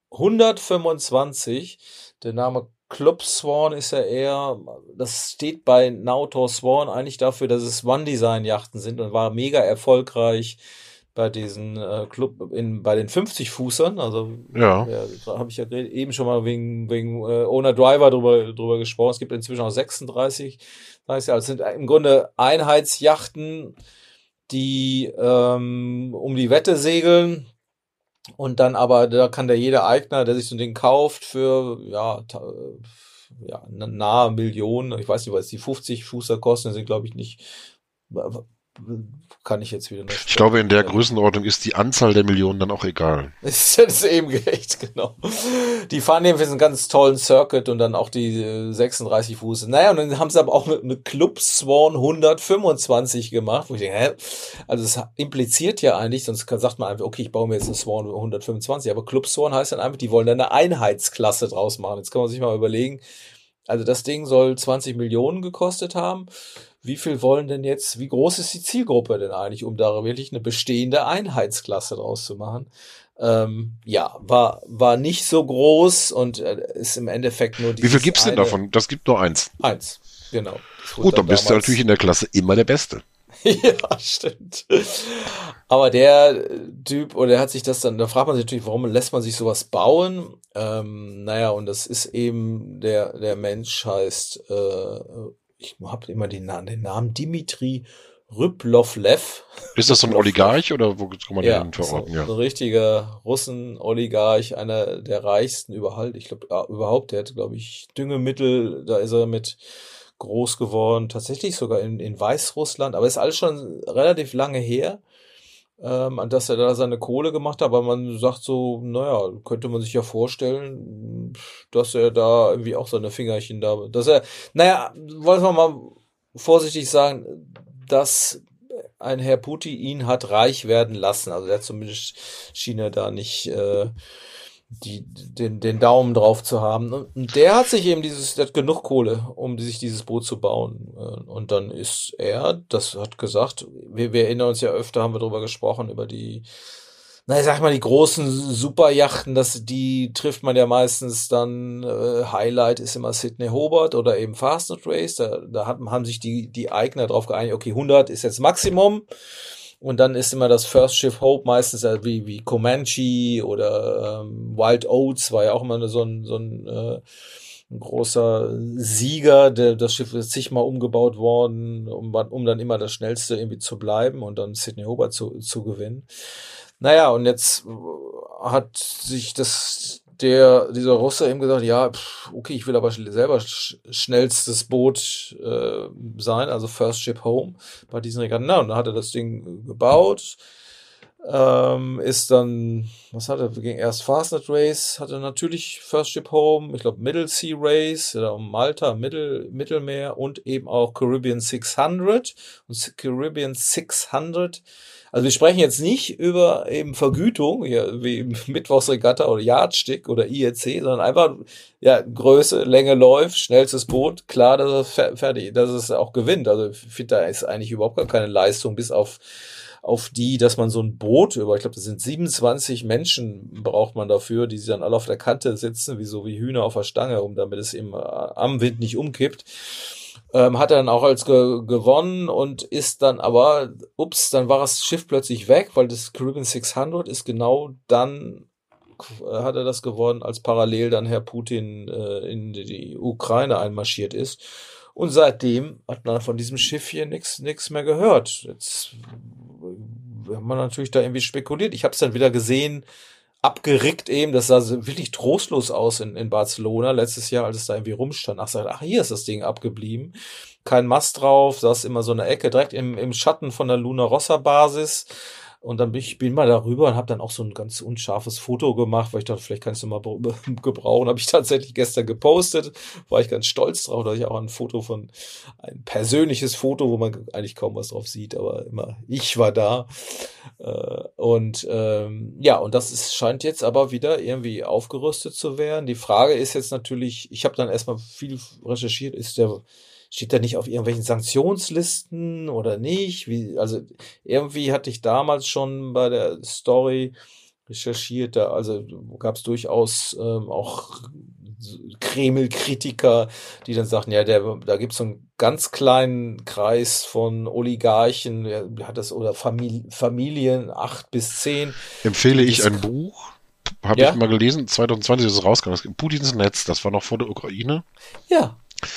125. Der Name Club Swan ist ja eher, das steht bei Nautor Swan eigentlich dafür, dass es One-Design-Yachten sind und war mega erfolgreich bei diesen bei den 50-Fußern, also Ja. da habe ich ja eben schon mal wegen Owner Driver drüber gesprochen. Es gibt inzwischen auch 36. Also es sind im Grunde Einheitsjachten, die um die Wette segeln. Und dann aber, da kann jeder Eigner, der sich so ein Ding kauft, für eine nahe Million, ich weiß nicht, was die 50-Fußer kosten, sind glaube ich nicht, kann ich jetzt wieder nicht. Ich glaube, in der Größenordnung ist die Anzahl der Millionen dann auch egal. Das ist eben gerecht, genau. Die fahren eben für einen ganz tollen Circuit und dann auch die 36 Fuß. Naja, und dann haben sie aber auch eine Club Swan 125 gemacht, wo ich denke, also das impliziert ja eigentlich, sonst sagt man einfach, okay, ich baue mir jetzt eine Swan 125, aber Club Swan heißt dann einfach, die wollen dann eine Einheitsklasse draus machen. Jetzt kann man sich mal überlegen, also das Ding soll 20 Millionen gekostet haben. Wie groß ist die Zielgruppe denn eigentlich, um da wirklich eine bestehende Einheitsklasse draus zu machen? War nicht so groß und ist im Endeffekt nur Wie viel gibt's denn davon? Das gibt nur eins. Eins, genau. Gut, dann bist du natürlich in der Klasse immer der Beste. Ja, stimmt. Aber der Typ, oder hat sich das dann, da fragt man sich natürlich, warum lässt man sich sowas bauen? Und das ist eben, der Mensch heißt, ich habe immer den Namen Dimitri Ryplovlev. Ist das so ein Oligarch oder wo kann man den verorten? Ja, ein richtiger Russen-Oligarch, einer der reichsten überhaupt. Ich glaube, der hat, glaube ich, Düngemittel, da ist er mit groß geworden, tatsächlich sogar in Weißrussland, aber ist alles schon relativ lange her, dass er da seine Kohle gemacht hat, aber man sagt so, naja, könnte man sich ja vorstellen, dass er da irgendwie auch seine Fingerchen da, dass er, wollen wir mal vorsichtig sagen, dass ein Herr Putin ihn hat reich werden lassen, also der zumindest schien er da nicht den Daumen drauf zu haben. Und der hat sich eben der hat genug Kohle, um sich dieses Boot zu bauen. Und dann ist das hat gesagt, wir erinnern uns ja öfter, haben wir darüber gesprochen, über die, ich sag mal, die großen Superjachten, die trifft man ja meistens dann, Highlight ist immer Sydney Hobart oder eben Fast and Race, da haben sich die Eigner drauf geeinigt, okay, 100 ist jetzt Maximum. Und dann ist immer das First Ship Hope meistens wie Comanche oder Wild Oats war ja auch immer so ein großer Sieger. Das Schiff ist zigmal umgebaut worden, um dann immer das Schnellste irgendwie zu bleiben und dann Sydney Hobart zu gewinnen. Naja, und jetzt hat sich dieser Russe eben gesagt, ja, okay, ich will aber selber schnellstes Boot sein, also First Ship Home bei diesen Regatten. Und dann hat er das Ding gebaut, ist dann, ging erst Fastnet Race, hatte natürlich First Ship Home, ich glaube Middle Sea Race, Malta, Mittelmeer und eben auch Caribbean 600 und Caribbean 600. Also wir sprechen jetzt nicht über eben Vergütung, wie Mittwochsregatta oder Yardstick oder IEC, sondern einfach, Größe, Länge läuft, schnellstes Boot, klar, dass es fertig, dass es auch gewinnt. Also ich finde, da ist eigentlich überhaupt gar keine Leistung, bis auf die, dass man so ein Boot ich glaube, das sind 27 Menschen braucht man dafür, die dann alle auf der Kante sitzen, wie Hühner auf der Stange, damit es eben am Wind nicht umkippt. Hat er dann auch als gewonnen und ist dann aber, dann war das Schiff plötzlich weg, weil das Caribbean 600 ist genau dann, hat er das gewonnen, als parallel dann Herr Putin in die Ukraine einmarschiert ist. Und seitdem hat man von diesem Schiff hier nichts mehr gehört. Jetzt hat man natürlich da irgendwie spekuliert. Ich habe es dann wieder gesehen, abgerickt eben, das sah wirklich trostlos aus in Barcelona letztes Jahr, als es da irgendwie rumstand. Hier ist das Ding abgeblieben. Kein Mast drauf, saß immer so eine Ecke direkt im Schatten von der Luna Rossa Basis. Und dann bin mal darüber und habe dann auch so ein ganz unscharfes Foto gemacht, weil ich dachte, vielleicht kannst du mal gebrauchen. Habe ich tatsächlich gestern gepostet, war ich ganz stolz drauf, dass ich auch ein persönliches Foto, wo man eigentlich kaum was drauf sieht, aber immer ich war da. Und das scheint jetzt aber wieder irgendwie aufgerüstet zu werden. Die Frage ist jetzt natürlich, ich habe dann erstmal viel recherchiert, steht er nicht auf irgendwelchen Sanktionslisten oder nicht? Also irgendwie hatte ich damals schon bei der Story recherchiert, also gab es durchaus auch Kreml-Kritiker, die dann sagten, ja, da gibt es so einen ganz kleinen Kreis von Oligarchen, der hat das, oder Familien, 8 bis 10. Empfehle ich ein Buch, habe ich mal gelesen, 2020 ist es rausgekommen, Putins Netz, das war noch vor der Ukraine. Ja.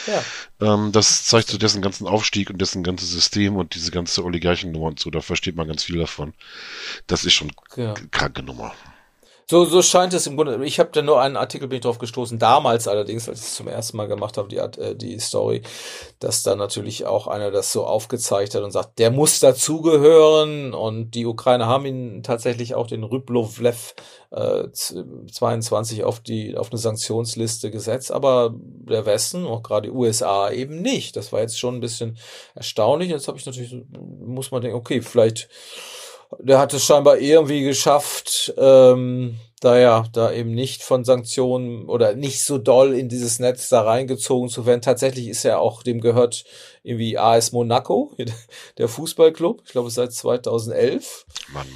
Das zeigt so dessen ganzen Aufstieg und dessen ganzes System und diese ganze Oligarchennummer und so, da versteht man ganz viel davon. Das ist schon kranke Nummer. So scheint es im Grunde. Ich habe da nur einen Artikel, bin ich drauf gestoßen, damals allerdings, als ich es zum ersten Mal gemacht habe, die Story, dass da natürlich auch einer das so aufgezeigt hat und sagt, der muss dazugehören, und die Ukrainer haben ihn tatsächlich auch, den Ryblovlev 22 auf eine Sanktionsliste gesetzt, aber der Westen, auch gerade die USA eben nicht. Das war jetzt schon ein bisschen erstaunlich. Jetzt muss man denken, okay, vielleicht der hat es scheinbar irgendwie geschafft, da eben nicht von Sanktionen oder nicht so doll in dieses Netz da reingezogen zu werden. Tatsächlich ist er auch, dem gehört irgendwie AS Monaco, der Fußballclub, ich glaube seit 2011. Mann.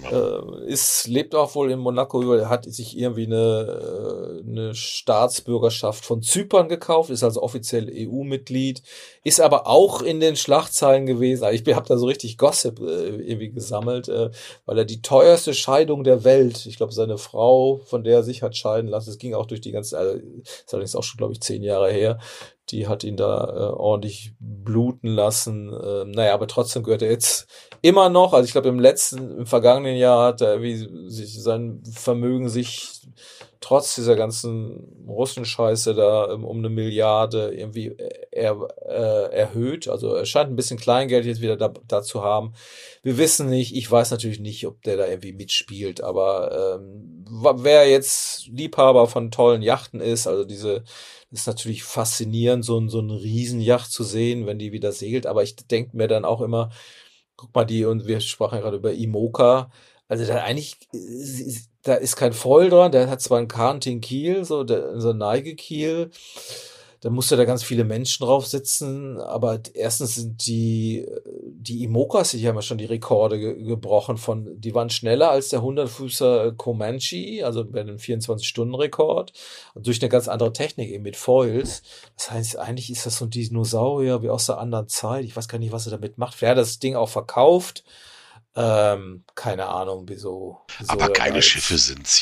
Lebt auch wohl in Monaco, hat sich irgendwie eine Staatsbürgerschaft von Zypern gekauft, ist also offiziell EU-Mitglied, ist aber auch in den Schlagzeilen gewesen. Also ich habe da so richtig Gossip irgendwie gesammelt, weil er die teuerste Scheidung der Welt, ich glaube seine Frau, von der er sich hat scheiden lassen, es ging auch durch die ganze, ist allerdings auch schon, glaube ich, 10 Jahre her, die hat ihn da ordentlich bluten lassen. Aber trotzdem gehört er jetzt immer noch, also ich glaube im vergangenen Jahr hat er sein Vermögen sich trotz dieser ganzen Russenscheiße da um 1 Milliarde irgendwie erhöht. Also er scheint ein bisschen Kleingeld jetzt wieder da zu haben. Wir wissen nicht, ich weiß natürlich nicht, ob der da irgendwie mitspielt, aber wer jetzt Liebhaber von tollen Yachten ist, also ist natürlich faszinierend, so ein Riesenjacht zu sehen, wenn die wieder segelt, aber ich denke mir dann auch immer, guck mal, und wir sprachen ja gerade über IMOCA, also da ist kein Foil dran, der hat zwar einen Canting-Kiel, so ein Neigekiel, da musste da ganz viele Menschen drauf sitzen, aber erstens sind die IMOCAs, die haben ja schon die Rekorde gebrochen die waren schneller als der 100-Fußer Comanche, also bei einem 24-Stunden-Rekord, durch eine ganz andere Technik eben mit Foils. Das heißt, eigentlich ist das so ein Dinosaurier wie aus der anderen Zeit. Ich weiß gar nicht, was er damit macht. Wer hat das Ding auch verkauft? Keine Ahnung, wieso. Aber keine Schiffe sind's.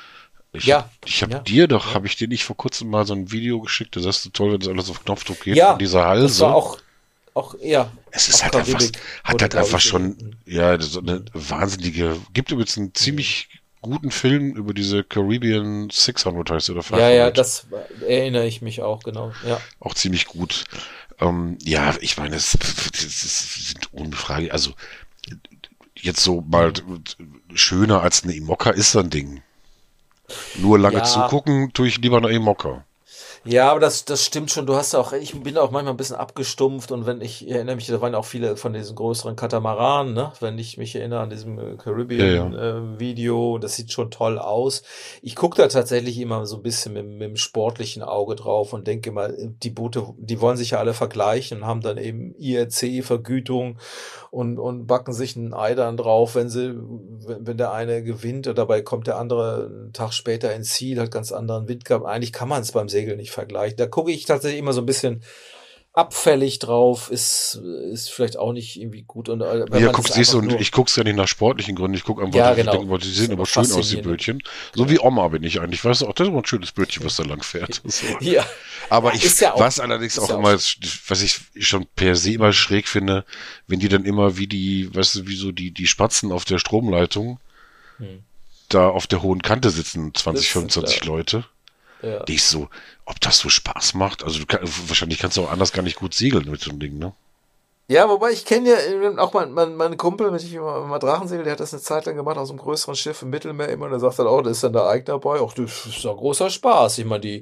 Habe ich dir nicht vor kurzem mal so ein Video geschickt, das ist so toll, wenn das alles auf Knopfdruck geht, von dieser Halse. Das war auch es ist halt einfach schon, so eine wahnsinnige, gibt übrigens einen ziemlich guten Film über diese Caribbean 600 heißt oder 500. Ja, das erinnere ich mich auch, genau, ja. Auch ziemlich gut. Ich meine, es sind ohne Frage, also jetzt so mal schöner als eine IMOCA ist so ein Ding. Nur lange zugucken, tue ich lieber eine IMOCA. Ja, aber das stimmt schon. Ich bin auch manchmal ein bisschen abgestumpft, und ich erinnere mich, da waren auch viele von diesen größeren Katamaranen, ne? Wenn ich mich erinnere an diesem Caribbean-Video, das sieht schon toll aus. Ich gucke da tatsächlich immer so ein bisschen mit dem sportlichen Auge drauf und denke mal, die Boote, die wollen sich ja alle vergleichen und haben dann eben IRC-Vergütung und backen sich ein Ei dann drauf, wenn der eine gewinnt, und dabei kommt der andere einen Tag später ins Ziel, hat ganz anderen Wind gehabt. Eigentlich kann man es beim Segeln nicht vergleichen. Da gucke ich tatsächlich immer so ein bisschen abfällig drauf, ist vielleicht auch nicht irgendwie gut. Und wenn Ja, man ich guck's ja nicht nach sportlichen Gründen, ich gucke einfach, ja, ich genau. denke, die sehen aber schön aus, die Bötchen. So wie Oma bin ich eigentlich, weißt du, auch das ist mal ein schönes Bötchen, was da lang fährt. So. Ja. Aber was allerdings auch immer, was ich schon per se immer schräg finde, wenn die dann immer weißt du, wie so die Spatzen auf der Stromleitung da auf der hohen Kante sitzen, 20, 25 Leute. Ja. Die ist so, ob das so Spaß macht, also wahrscheinlich kannst du auch anders gar nicht gut segeln mit so einem Ding, ne? Ja, wobei ich kenne ja auch mein Kumpel, mit dem ich immer Drachensegel, der hat das eine Zeit lang gemacht aus einem größeren Schiff im Mittelmeer immer, und der sagt dann auch, da ist dann der Eigner dabei, auch das ist doch großer Spaß. Ich meine,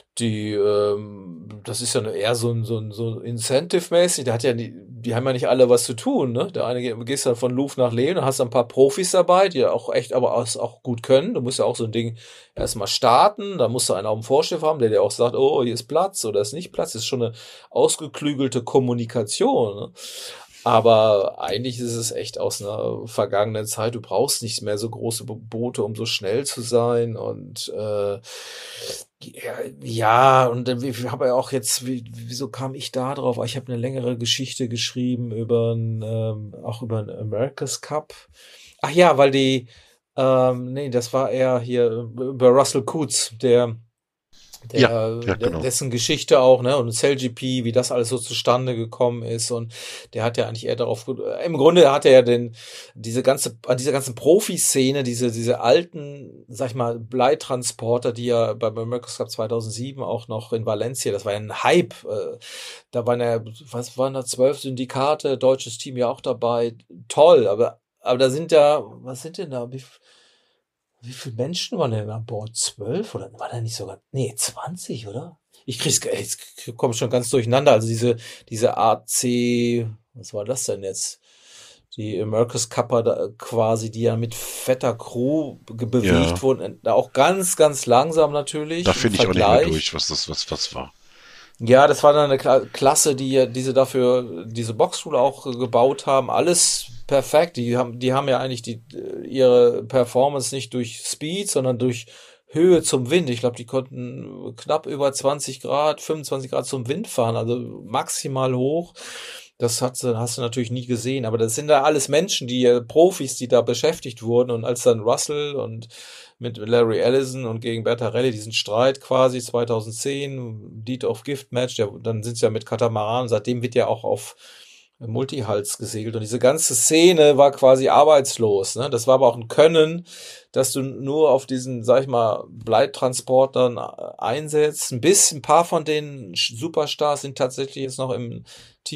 das ist ja eher so Incentive-mäßig, die haben ja nicht alle was zu tun, ne? Der eine gehst dann von Louvre nach Leon, dann hast du ein paar Profis dabei, die ja auch echt, aber auch gut können. Du musst ja auch so ein Ding erstmal starten, da musst du einen auf dem Vorschiff haben, der dir auch sagt, oh, hier ist Platz oder ist nicht Platz, das ist schon eine ausgeklügelte Kommunikation, ne? Aber eigentlich ist es echt aus einer vergangenen Zeit. Du brauchst nicht mehr so große Boote, um so schnell zu sein. Und ja, und ich habe ja auch jetzt, wieso kam ich da drauf? Ich habe eine längere Geschichte geschrieben auch über einen America's Cup. Ach ja, weil das war eher hier über Russell Coutts, genau. dessen Geschichte auch, ne, und CellGP, wie das alles so zustande gekommen ist, und der hat ja eigentlich eher im Grunde hat er ja diese ganzen Profiszene, diese alten, sag ich mal, Bleitransporter, die ja beim America's Cup 2007 auch noch in Valencia, das war ja ein Hype, da waren ja, was waren da, 12 Syndikate, deutsches Team ja auch dabei, toll, aber da sind ja, was sind denn da, wie viele Menschen waren denn an Bord? 12? Oder war da nicht sogar, 20, oder? Ich komme schon ganz durcheinander. Also diese AC, was war das denn jetzt? Die America's Cupper quasi, die ja mit fetter Crew bewegt wurden, auch ganz, ganz langsam natürlich. Da finde ich auch nicht mehr durch, was war. Ja, das war dann eine Klasse, diese Boxschule auch gebaut haben. Alles perfekt. Die haben ja eigentlich ihre Performance nicht durch Speed, sondern durch Höhe zum Wind. Ich glaube, die konnten knapp über 20 Grad, 25 Grad zum Wind fahren, also maximal hoch. Das hast du natürlich nie gesehen, aber das sind da alles Menschen, Profis, die da beschäftigt wurden, und als dann Russell und mit Larry Ellison und gegen Bertarelli diesen Streit quasi 2010, Deed of Gift Match, dann sind sie ja mit Katamaran, seitdem wird ja auch auf Multihulls gesegelt, und diese ganze Szene war quasi arbeitslos, ne? Das war aber auch ein Können, dass du nur auf diesen, sag ich mal, Bleittransportern einsetzt. Ein paar von den Superstars sind tatsächlich jetzt noch im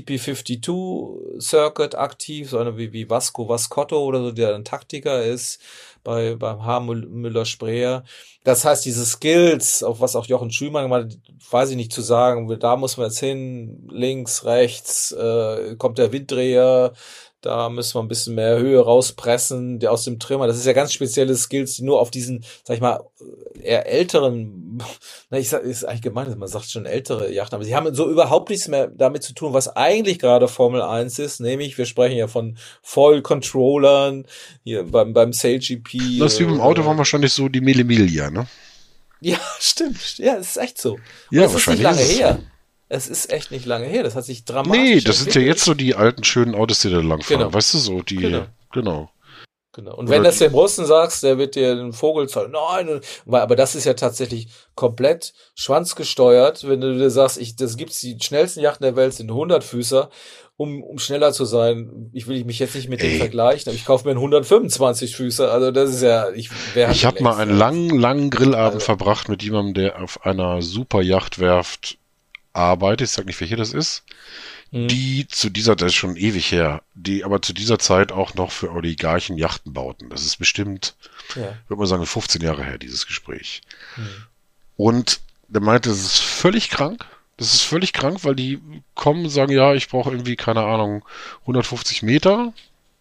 TP52 Circuit aktiv, so einer wie Vasco Vascotto oder so, der ein Taktiker ist beim H. Müller-Spreer. Das heißt, diese Skills, auf was auch Jochen Schümann gemacht hat, weiß ich nicht zu sagen, da muss man jetzt hin, links, rechts, kommt der Winddreher, da müssen wir ein bisschen mehr Höhe rauspressen, der aus dem Trimmer. Das ist ja ganz spezielle Skills, die nur auf diesen, sag ich mal, eher älteren, ist eigentlich gemein, man sagt schon ältere Yachten, aber sie haben so überhaupt nichts mehr damit zu tun, was eigentlich gerade Formel 1 ist, nämlich, wir sprechen ja von Foil-Controllern, hier beim SailGP. Das wie beim Auto waren wahrscheinlich so die Mille Miglia, ne? Ja, stimmt. Ja, es ist echt so. Ja, das wahrscheinlich. Ist nicht lange her. Es ist echt nicht lange her. Das hat sich dramatisch Nee, das sind ja jetzt so die alten, schönen Autos, die da langfahren. Genau. Weißt du, so die, genau. Und wenn das dem Russen sagst, der wird dir den Vogel zahlen. Nein, aber das ist ja tatsächlich komplett schwanzgesteuert. Wenn du dir sagst, das gibt's, die schnellsten Yachten der Welt sind 100-Füßer. Um schneller zu sein, ich will mich jetzt nicht mit dem vergleichen, aber ich kaufe mir einen 125-Füßer. Also das ist ja, ich habe mal einen langen Grillabend verbracht mit jemandem, der auf einer Superjachtwerft arbeitet. Ich sag nicht, welche das ist. Die das ist schon ewig her, die aber zu dieser Zeit auch noch für Oligarchen Yachten bauten. Das ist bestimmt, würde man sagen, 15 Jahre her, dieses Gespräch. Und der meinte, das ist völlig krank. Das ist völlig krank, weil die kommen und sagen, ja, ich brauche irgendwie, keine Ahnung, 150 Meter.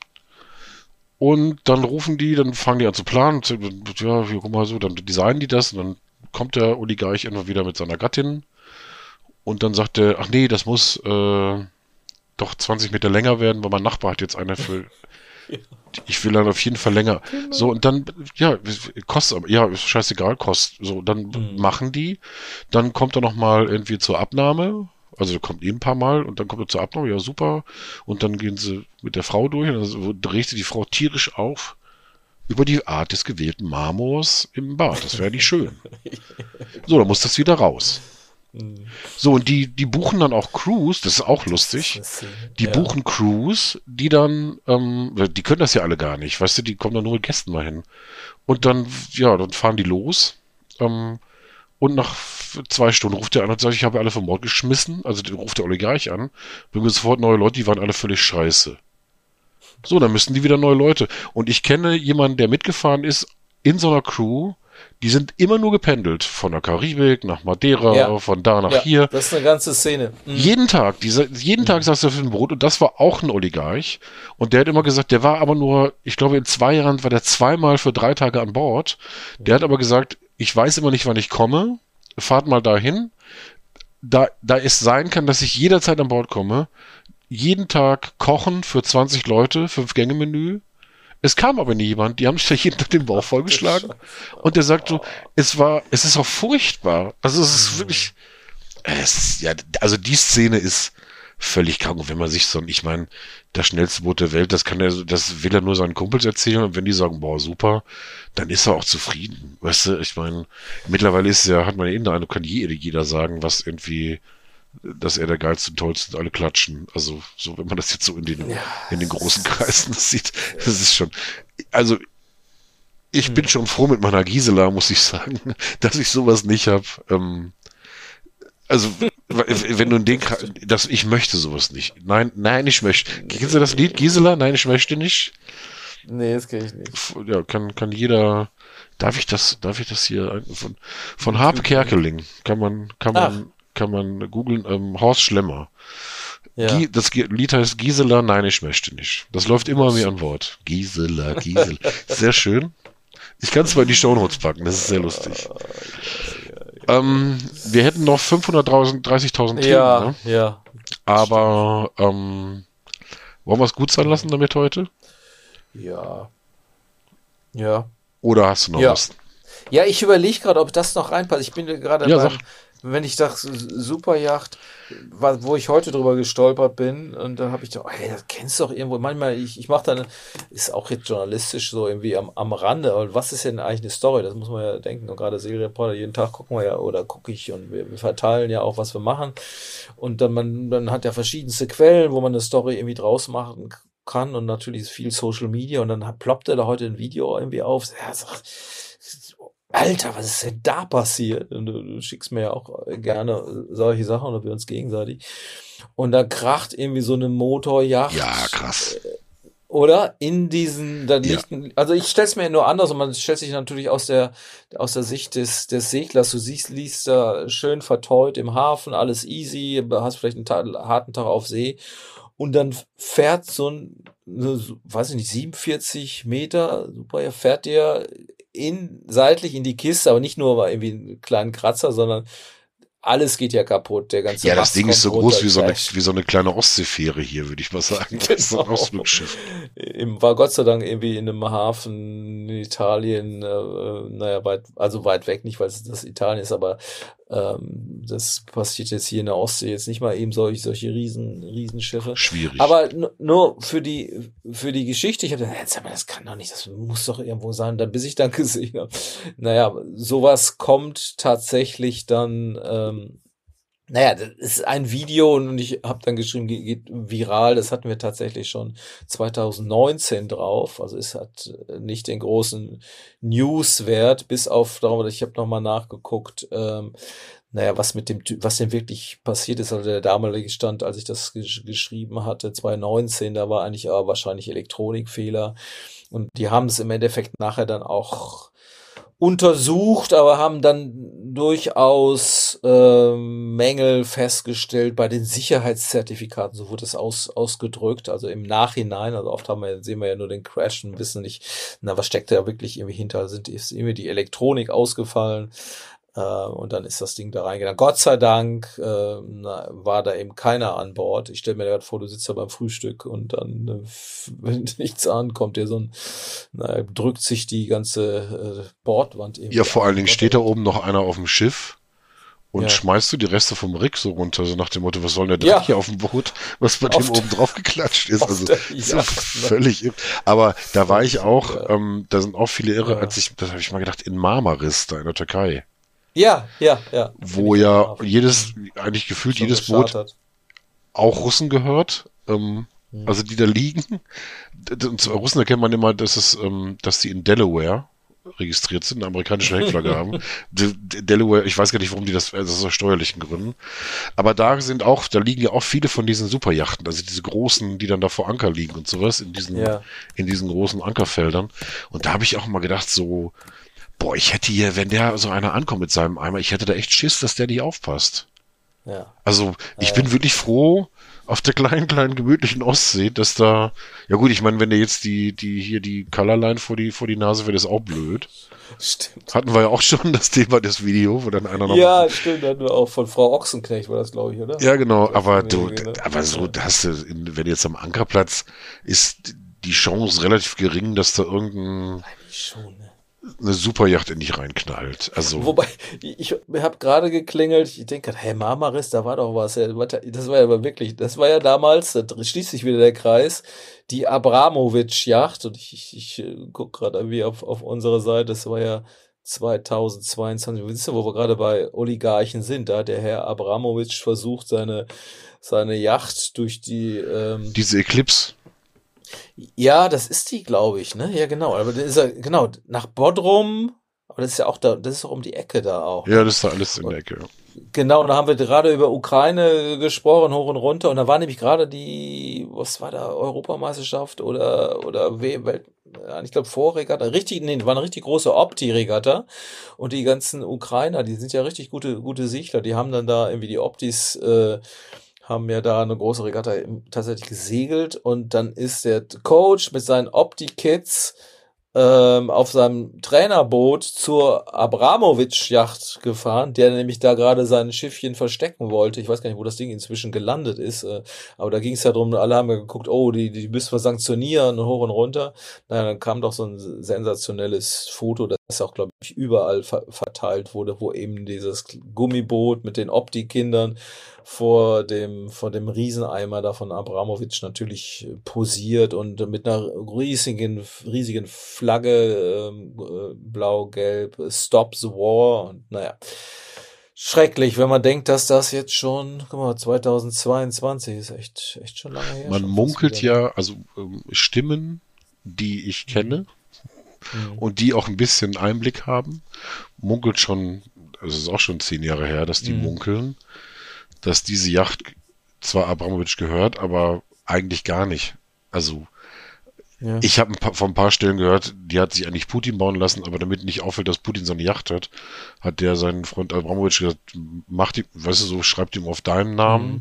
Und dann dann fangen die an zu planen. Ja, guck mal so, dann designen die das und dann kommt der Oligarch immer wieder mit seiner Gattin. Und dann sagt er, ach nee, das muss doch 20 Meter länger werden, weil mein Nachbar hat jetzt eine für... Ich will dann auf jeden Fall länger. Genau. So, und dann, kostet, ist scheißegal, kostet. So, dann machen die. Dann kommt er nochmal irgendwie zur Abnahme Also der kommt ein paar Mal und dann kommt er zur Abnahme, ja super. Und dann gehen sie mit der Frau durch und dann dreht sich die Frau tierisch auf über die Art des gewählten Marmors im Bad. Das wäre nicht schön. So, dann muss das wieder raus. So, und die buchen dann auch Crews, das ist auch lustig. Die buchen Crews, die dann, die können das ja alle gar nicht, weißt du, die kommen dann nur mit Gästen mal hin. Und dann, ja, dann fahren die los. Und nach 2 Stunden ruft der an und sagt, ich habe alle vom Bord geschmissen. Also ruft der Oligarch an, bringt mir sofort neue Leute, die waren alle völlig scheiße. So, dann müssen die wieder neue Leute. Und ich kenne jemanden, der mitgefahren ist in so einer Crew, die sind immer nur gependelt. Von der Karibik nach Madeira, von da nach hier. Das ist eine ganze Szene. Jeden Tag saß er auf dem Boot und das war auch ein Oligarch. Und der hat immer gesagt, der war aber nur, ich glaube in 2 Jahren war der 2-mal für 3 Tage an Bord. Der hat aber gesagt, ich weiß immer nicht, wann ich komme. Fahrt mal dahin. Da es sein kann, dass ich jederzeit an Bord komme. Jeden Tag kochen für 20 Leute, 5-Gänge-Menü. Es kam aber nie jemand, die haben sich da jeden Tag den Bauch vollgeschlagen. Und der sagt so, es ist auch furchtbar. Also es ist wirklich, also die Szene ist völlig krank. Und wenn man sich ich meine, das schnellste Boot der Welt, das will er nur seinen Kumpels erzählen. Und wenn die sagen, boah, super, dann ist er auch zufrieden. Weißt du, ich meine, mittlerweile hat man ja den Eindruck, kann jeder sagen, was irgendwie, dass er der geilste und tollste und alle klatschen. Also, so, wenn man das jetzt so in den großen Kreisen sieht, das ist schon, also, ich bin schon froh mit meiner Gisela, muss ich sagen, dass ich sowas nicht habe. Also, wenn du in den ich möchte sowas nicht. Nein, ich möchte. Kennst du das Lied, Gisela? Nein, ich möchte nicht. Nee, das kenne ich nicht. Ja, kann jeder, darf ich das hier, von Harpe Kerkeling, kann man googeln, Horst Schlemmer. Ja. Das Lied heißt Gisela, nein, ich möchte nicht. Das läuft immer mir an Bord. Gisela. Sehr schön. Ich kann es mal in die Shownotes packen, das ist sehr lustig. Wir hätten noch 530.000 Themen, ne? Ja. Aber wollen wir es gut sein lassen damit heute? Ja. Oder hast du noch was? Ja, ich überlege gerade, ob das noch reinpasst. Ich bin gerade wenn ich dachte, Superjacht, wo ich heute drüber gestolpert bin, und dann habe ich gedacht, hey, das kennst du doch irgendwo. Manchmal, ich mache dann, ist auch jetzt journalistisch so irgendwie am Rande, aber was ist denn eigentlich eine Story? Das muss man ja denken. Und gerade Serienreporter, jeden Tag gucken wir ja, oder gucke ich, und wir verteilen ja auch, was wir machen. Und dann hat ja verschiedenste Quellen, wo man eine Story irgendwie draus machen kann, und natürlich ist viel Social Media, und dann ploppte da heute ein Video irgendwie auf. Ja, Alter, was ist denn da passiert? Und du schickst mir ja auch gerne solche Sachen, oder wir uns gegenseitig. Und da kracht irgendwie so eine Motorjacht. Ja, krass. Oder? In diesen, also ich stell's mir nur anders, und man stellt sich natürlich aus der Sicht des Seglers. Du liest da schön verteut im Hafen, alles easy, hast vielleicht einen harten Tag auf See. Und dann fährt weiß ich nicht, 47 Meter, super, fährt der seitlich in die Kiste, aber nicht nur irgendwie einen kleinen Kratzer, sondern alles geht ja kaputt. Der ganze das Ding ist so groß wie so eine kleine Ostseefähre hier, würde ich mal sagen. Das ist ein Ausflugsschiff. War Gott sei Dank irgendwie in einem Hafen in Italien, weit weg, nicht weil es das Italien ist, aber das passiert jetzt hier in der Ostsee jetzt nicht mal eben solche Riesenschiffe. Schwierig. Aber nur für die Geschichte, ich habe gedacht, das kann doch nicht, das muss doch irgendwo sein, bis ich dann gesehen habe. Naja, sowas kommt tatsächlich dann, das ist ein Video, und ich habe dann geschrieben, geht viral. Das hatten wir tatsächlich schon 2019 drauf. Also es hat nicht den großen Newswert, bis auf darum, ich habe nochmal nachgeguckt, was denn wirklich passiert ist. Also der damalige Stand, als ich das geschrieben hatte, 2019, da war eigentlich wahrscheinlich Elektronikfehler. Und die haben es im Endeffekt nachher dann auch untersucht, aber haben dann durchaus Mängel festgestellt bei den Sicherheitszertifikaten, so wurde es ausgedrückt, also im Nachhinein, also oft sehen wir ja nur den Crash und wissen nicht, was steckt da wirklich irgendwie hinter, ist irgendwie die Elektronik ausgefallen, und dann ist das Ding da reingegangen. Gott sei Dank war da eben keiner an Bord. Ich stelle mir gerade vor, du sitzt da beim Frühstück, und dann, wenn nichts ankommt, drückt sich die ganze Bordwand irgendwie. Ja, vor allen Dingen steht da oben noch einer auf dem Schiff und schmeißt du die Reste vom Rick so runter, so nach dem Motto, was soll denn der Dreck hier auf dem Boot, was bei dem oben drauf geklatscht ist. Also so völlig irre. Aber da war ich auch, da sind auch viele irre, das habe ich mal gedacht, in Marmaris, da in der Türkei. Ja. Wo ja eigentlich gefühlt jedes Boot auch Russen gehört, also die da liegen. Und Russen erkennt man immer, dass die in Delaware registriert sind, eine amerikanische Heckflagge haben. Delaware, ich weiß gar nicht, warum die das ist aus steuerlichen Gründen. Aber da liegen ja auch viele von diesen Superjachten, also diese großen, die dann da vor Anker liegen und sowas, in diesen großen Ankerfeldern. Und da habe ich auch mal gedacht, so, boah, ich hätte hier, wenn der so einer ankommt mit seinem Eimer, ich hätte da echt Schiss, dass der nicht aufpasst. Ja. Also, ich bin wirklich froh, auf der kleinen, gemütlichen Ostsee, dass da, ja gut, ich meine, wenn der jetzt die Colorline vor die Nase wäre, ist auch blöd. Stimmt. Hatten wir ja auch schon das Thema, das Video, wo dann einer noch... Ja, stimmt, hatten wir auch von Frau Ochsenknecht, war das, glaube ich, oder? Ja, genau, aber so, hast du, wenn jetzt am Ankerplatz ist die Chance relativ gering, dass da Eigentlich schon, ne? eine Superjacht in dich reinknallt. Also. Wobei, ich habe gerade geklingelt, ich denke, hey, Marmaris, da war doch was. Das war ja aber wirklich, das war ja damals, da schließt sich wieder der Kreis, die Abramowitsch-Yacht. Und ich gucke gerade wie auf unsere Seite, das war ja 2022. Wisst ihr, wo wir gerade bei Oligarchen sind? Da hat der Herr Abramowitsch versucht, seine Yacht durch die... diese Eclipse. Ja, das ist die, glaube ich, ne? Ja, genau. Aber dann ist er, genau, nach Bodrum, aber das ist ja auch da, das ist auch um die Ecke da auch. Ja, das ist da alles in der Ecke. Genau, da haben wir gerade über Ukraine gesprochen, hoch und runter. Und da war nämlich gerade was war da, Europameisterschaft oder Welt, ich glaube Vorregatta, war eine richtig große Opti-Regatta. Und die ganzen Ukrainer, die sind ja richtig gute Segler, die haben dann da irgendwie die Optis, haben ja da eine große Regatta tatsächlich gesegelt und dann ist der Coach mit seinen Opti-Kids auf seinem Trainerboot zur Abramowitsch-Yacht gefahren, der nämlich da gerade sein Schiffchen verstecken wollte. Ich weiß gar nicht, wo das Ding inzwischen gelandet ist, aber da ging es ja drum, alle haben ja geguckt, oh, die müssen wir sanktionieren und hoch und runter. Naja, dann kam doch so ein sensationelles Foto, das auch, glaube ich, überall verteilt wurde, wo eben dieses Gummiboot mit den Opti-Kindern vor dem Rieseneimer da von Abramowitsch natürlich posiert und mit einer riesigen Flagge, blau-gelb, Stop the War und naja. Schrecklich, wenn man denkt, dass das jetzt schon, guck mal, 2022 ist echt schon lange her. Man munkelt ja, also Stimmen, die ich kenne und die auch ein bisschen Einblick haben, munkelt schon, also es ist auch schon 10 Jahre her, dass die munkeln, dass diese Yacht zwar Abramowitsch gehört, aber eigentlich gar nicht. Also ich habe von ein paar Stellen gehört, die hat sich eigentlich Putin bauen lassen, aber damit nicht auffällt, dass Putin so eine Yacht hat der seinen Freund Abramowitsch gesagt, schreibt ihm auf deinen Namen,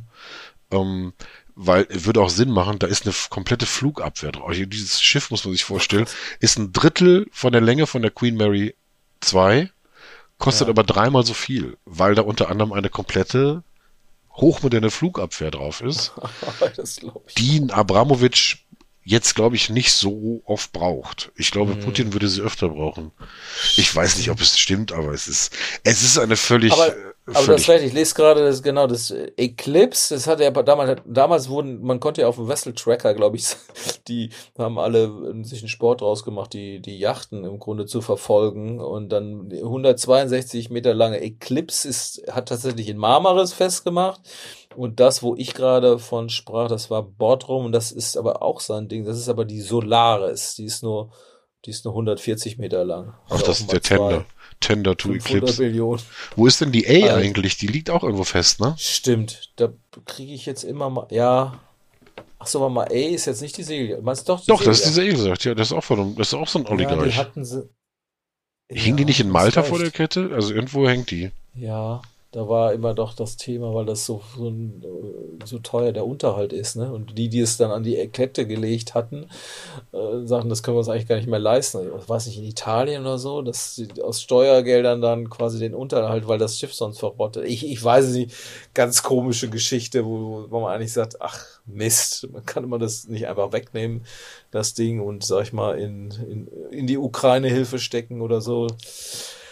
weil würde auch Sinn machen, da ist eine komplette Flugabwehr drauf. Dieses Schiff, muss man sich vorstellen, ist 1/3 von der Länge von der Queen Mary 2, kostet aber 3-mal so viel, weil da unter anderem eine komplette hochmoderne Flugabwehr drauf ist, die ein Abramowitsch jetzt, glaube ich, nicht so oft braucht. Ich glaube, Putin würde sie öfter brauchen. Ich weiß nicht, ob es stimmt, aber es ist eine völlig... Aber du hast recht, ich lese gerade das Eclipse, das hat ja damals man konnte ja auf dem Vessel Tracker, glaube ich, die haben alle sich einen Sport draus gemacht, die Yachten im Grunde zu verfolgen und dann 162 Meter lange Eclipse hat tatsächlich in Marmaris festgemacht und das, wo ich gerade von sprach, das war Bodrum und das ist aber auch sein Ding, das ist aber die Solaris, die ist nur 140 Meter lang. Ach, das ist der Tender to Eclipse. Millionen. Wo ist denn die A eigentlich? Die liegt auch irgendwo fest, ne? Stimmt. Da kriege ich jetzt immer mal, ja. Ach so, aber mal A ist jetzt nicht die Segel. Meinst du doch? Doch, das ist die Segelyacht. Ja, das ist auch so ein Oligarch. Ja, die hatten sie. Hing die nicht in Malta vor der Kette? Also irgendwo hängt die. Ja, da war immer doch das Thema, weil das so teuer der Unterhalt ist, ne? Und die es dann an die Kette gelegt hatten, sagten, das können wir uns eigentlich gar nicht mehr leisten. Ich weiß nicht, in Italien oder so, dass sie aus Steuergeldern dann quasi den Unterhalt, weil das Schiff sonst verrottet. Ich weiß nicht, ganz komische Geschichte, wo man eigentlich sagt, ach Mist, man kann immer das nicht einfach wegnehmen, das Ding, und sag ich mal, in die Ukraine-Hilfe stecken oder so.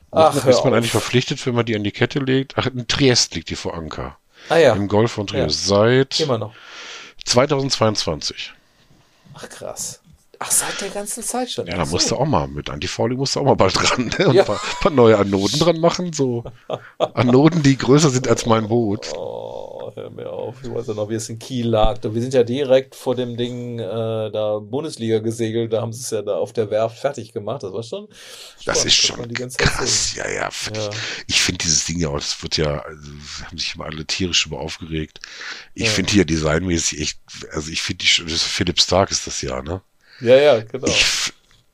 Ist man eigentlich verpflichtet, wenn man die an die Kette legt? Ach, in Triest liegt die vor Anker. Ah ja. Im Golf von Triest. Seit immer noch 2022. Ach krass. Ach, seit der ganzen Zeit schon. Ja, da musst du auch mal mit Antifouling musst du auch mal bald dran, ne? Und ein paar neue Anoden dran machen, so Anoden, die größer sind als mein Boot. Oh, hör mir auf. Ich weiß ja noch, wie es in Kiel lag. Wir sind ja direkt vor dem Ding da Bundesliga gesegelt. Da haben sie es ja da auf der Werft fertig gemacht. Das war schon Das ist schon krass. Ja. Ich finde dieses Ding ja auch, das wird ja, also, haben sich immer alle tierisch über aufgeregt. Ich finde hier designmäßig echt, also ich finde das Philipp Stark ist das ja, ne? Ja, genau. Ich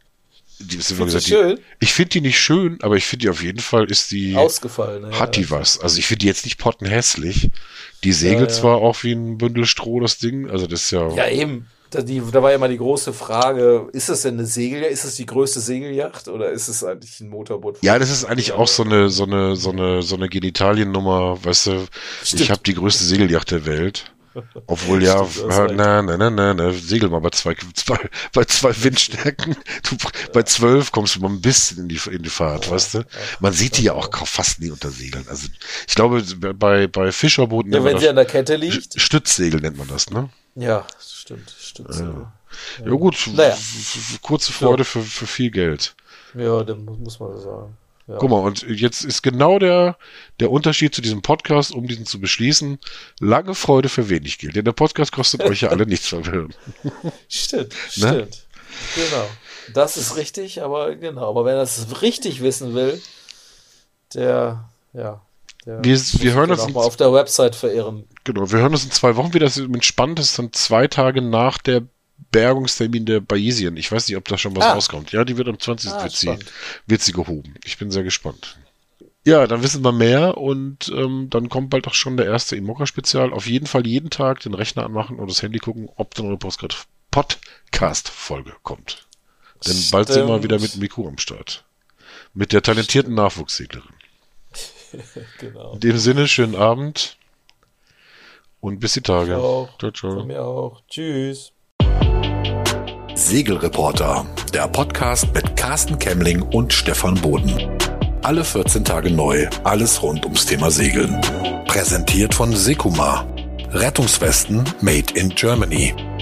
finde die nicht schön, aber ich finde die auf jeden Fall ist die ausgefallen. Hat die was. Also ich finde die jetzt nicht pottenhässlich. Die segelt zwar auch wie ein Bündel Stroh, das Ding. Also das ist ja. Ja, eben. Da war ja mal die große Frage, ist das denn eine Segelyacht? Ist es die größte Segelyacht oder ist es eigentlich ein Motorboot? Ja, das ist eigentlich auch so eine Genitaliennummer, weißt du, Stimmt. Ich habe die größte Segelyacht der Welt. Obwohl segel mal bei zwei Windstärken. Bei 12 kommst du mal ein bisschen in die Fahrt, weißt du? Man sieht die ja auch fast nie unter Segeln. Also ich glaube, bei Fischerbooten wenn sie an der Kette liegt. Stützsegel nennt man das, ne? Ja, stimmt. Stützsegel. Ja gut, kurze Freude für viel Geld. Ja, dann muss man sagen. Ja. Guck mal, und jetzt ist genau der Unterschied zu diesem Podcast, um diesen zu beschließen, lange Freude für wenig Geld. Denn der Podcast kostet euch ja alle nichts verwirren. Stimmt. Genau. Das ist richtig, aber wenn er das richtig wissen will, wir hören uns mal auf der Website verirren. Genau, wir hören uns in 2 Wochen wieder. Das ist spannend, das ist dann 2 Tage nach der Bergungstermin der Bayesien. Ich weiß nicht, ob da schon was rauskommt. Ja, die wird am 20. wird sie gehoben. Ich bin sehr gespannt. Ja, dann wissen wir mehr und dann kommt bald auch schon der erste Immoca-Spezial. Auf jeden Fall jeden Tag den Rechner anmachen und das Handy gucken, ob dann eure Podcast-Folge kommt. Denn bald sind wir wieder mit dem Mikro am Start. Mit der talentierten Nachwuchsseglerin. Genau. In dem Sinne, schönen Abend und bis die Tage. Ciao. Ciao. Von mir auch. Tschüss. Segelreporter, der Podcast mit Carsten Kemmling und Stefan Boden. Alle 14 Tage neu, alles rund ums Thema Segeln. Präsentiert von Sekuma. Rettungswesten made in Germany.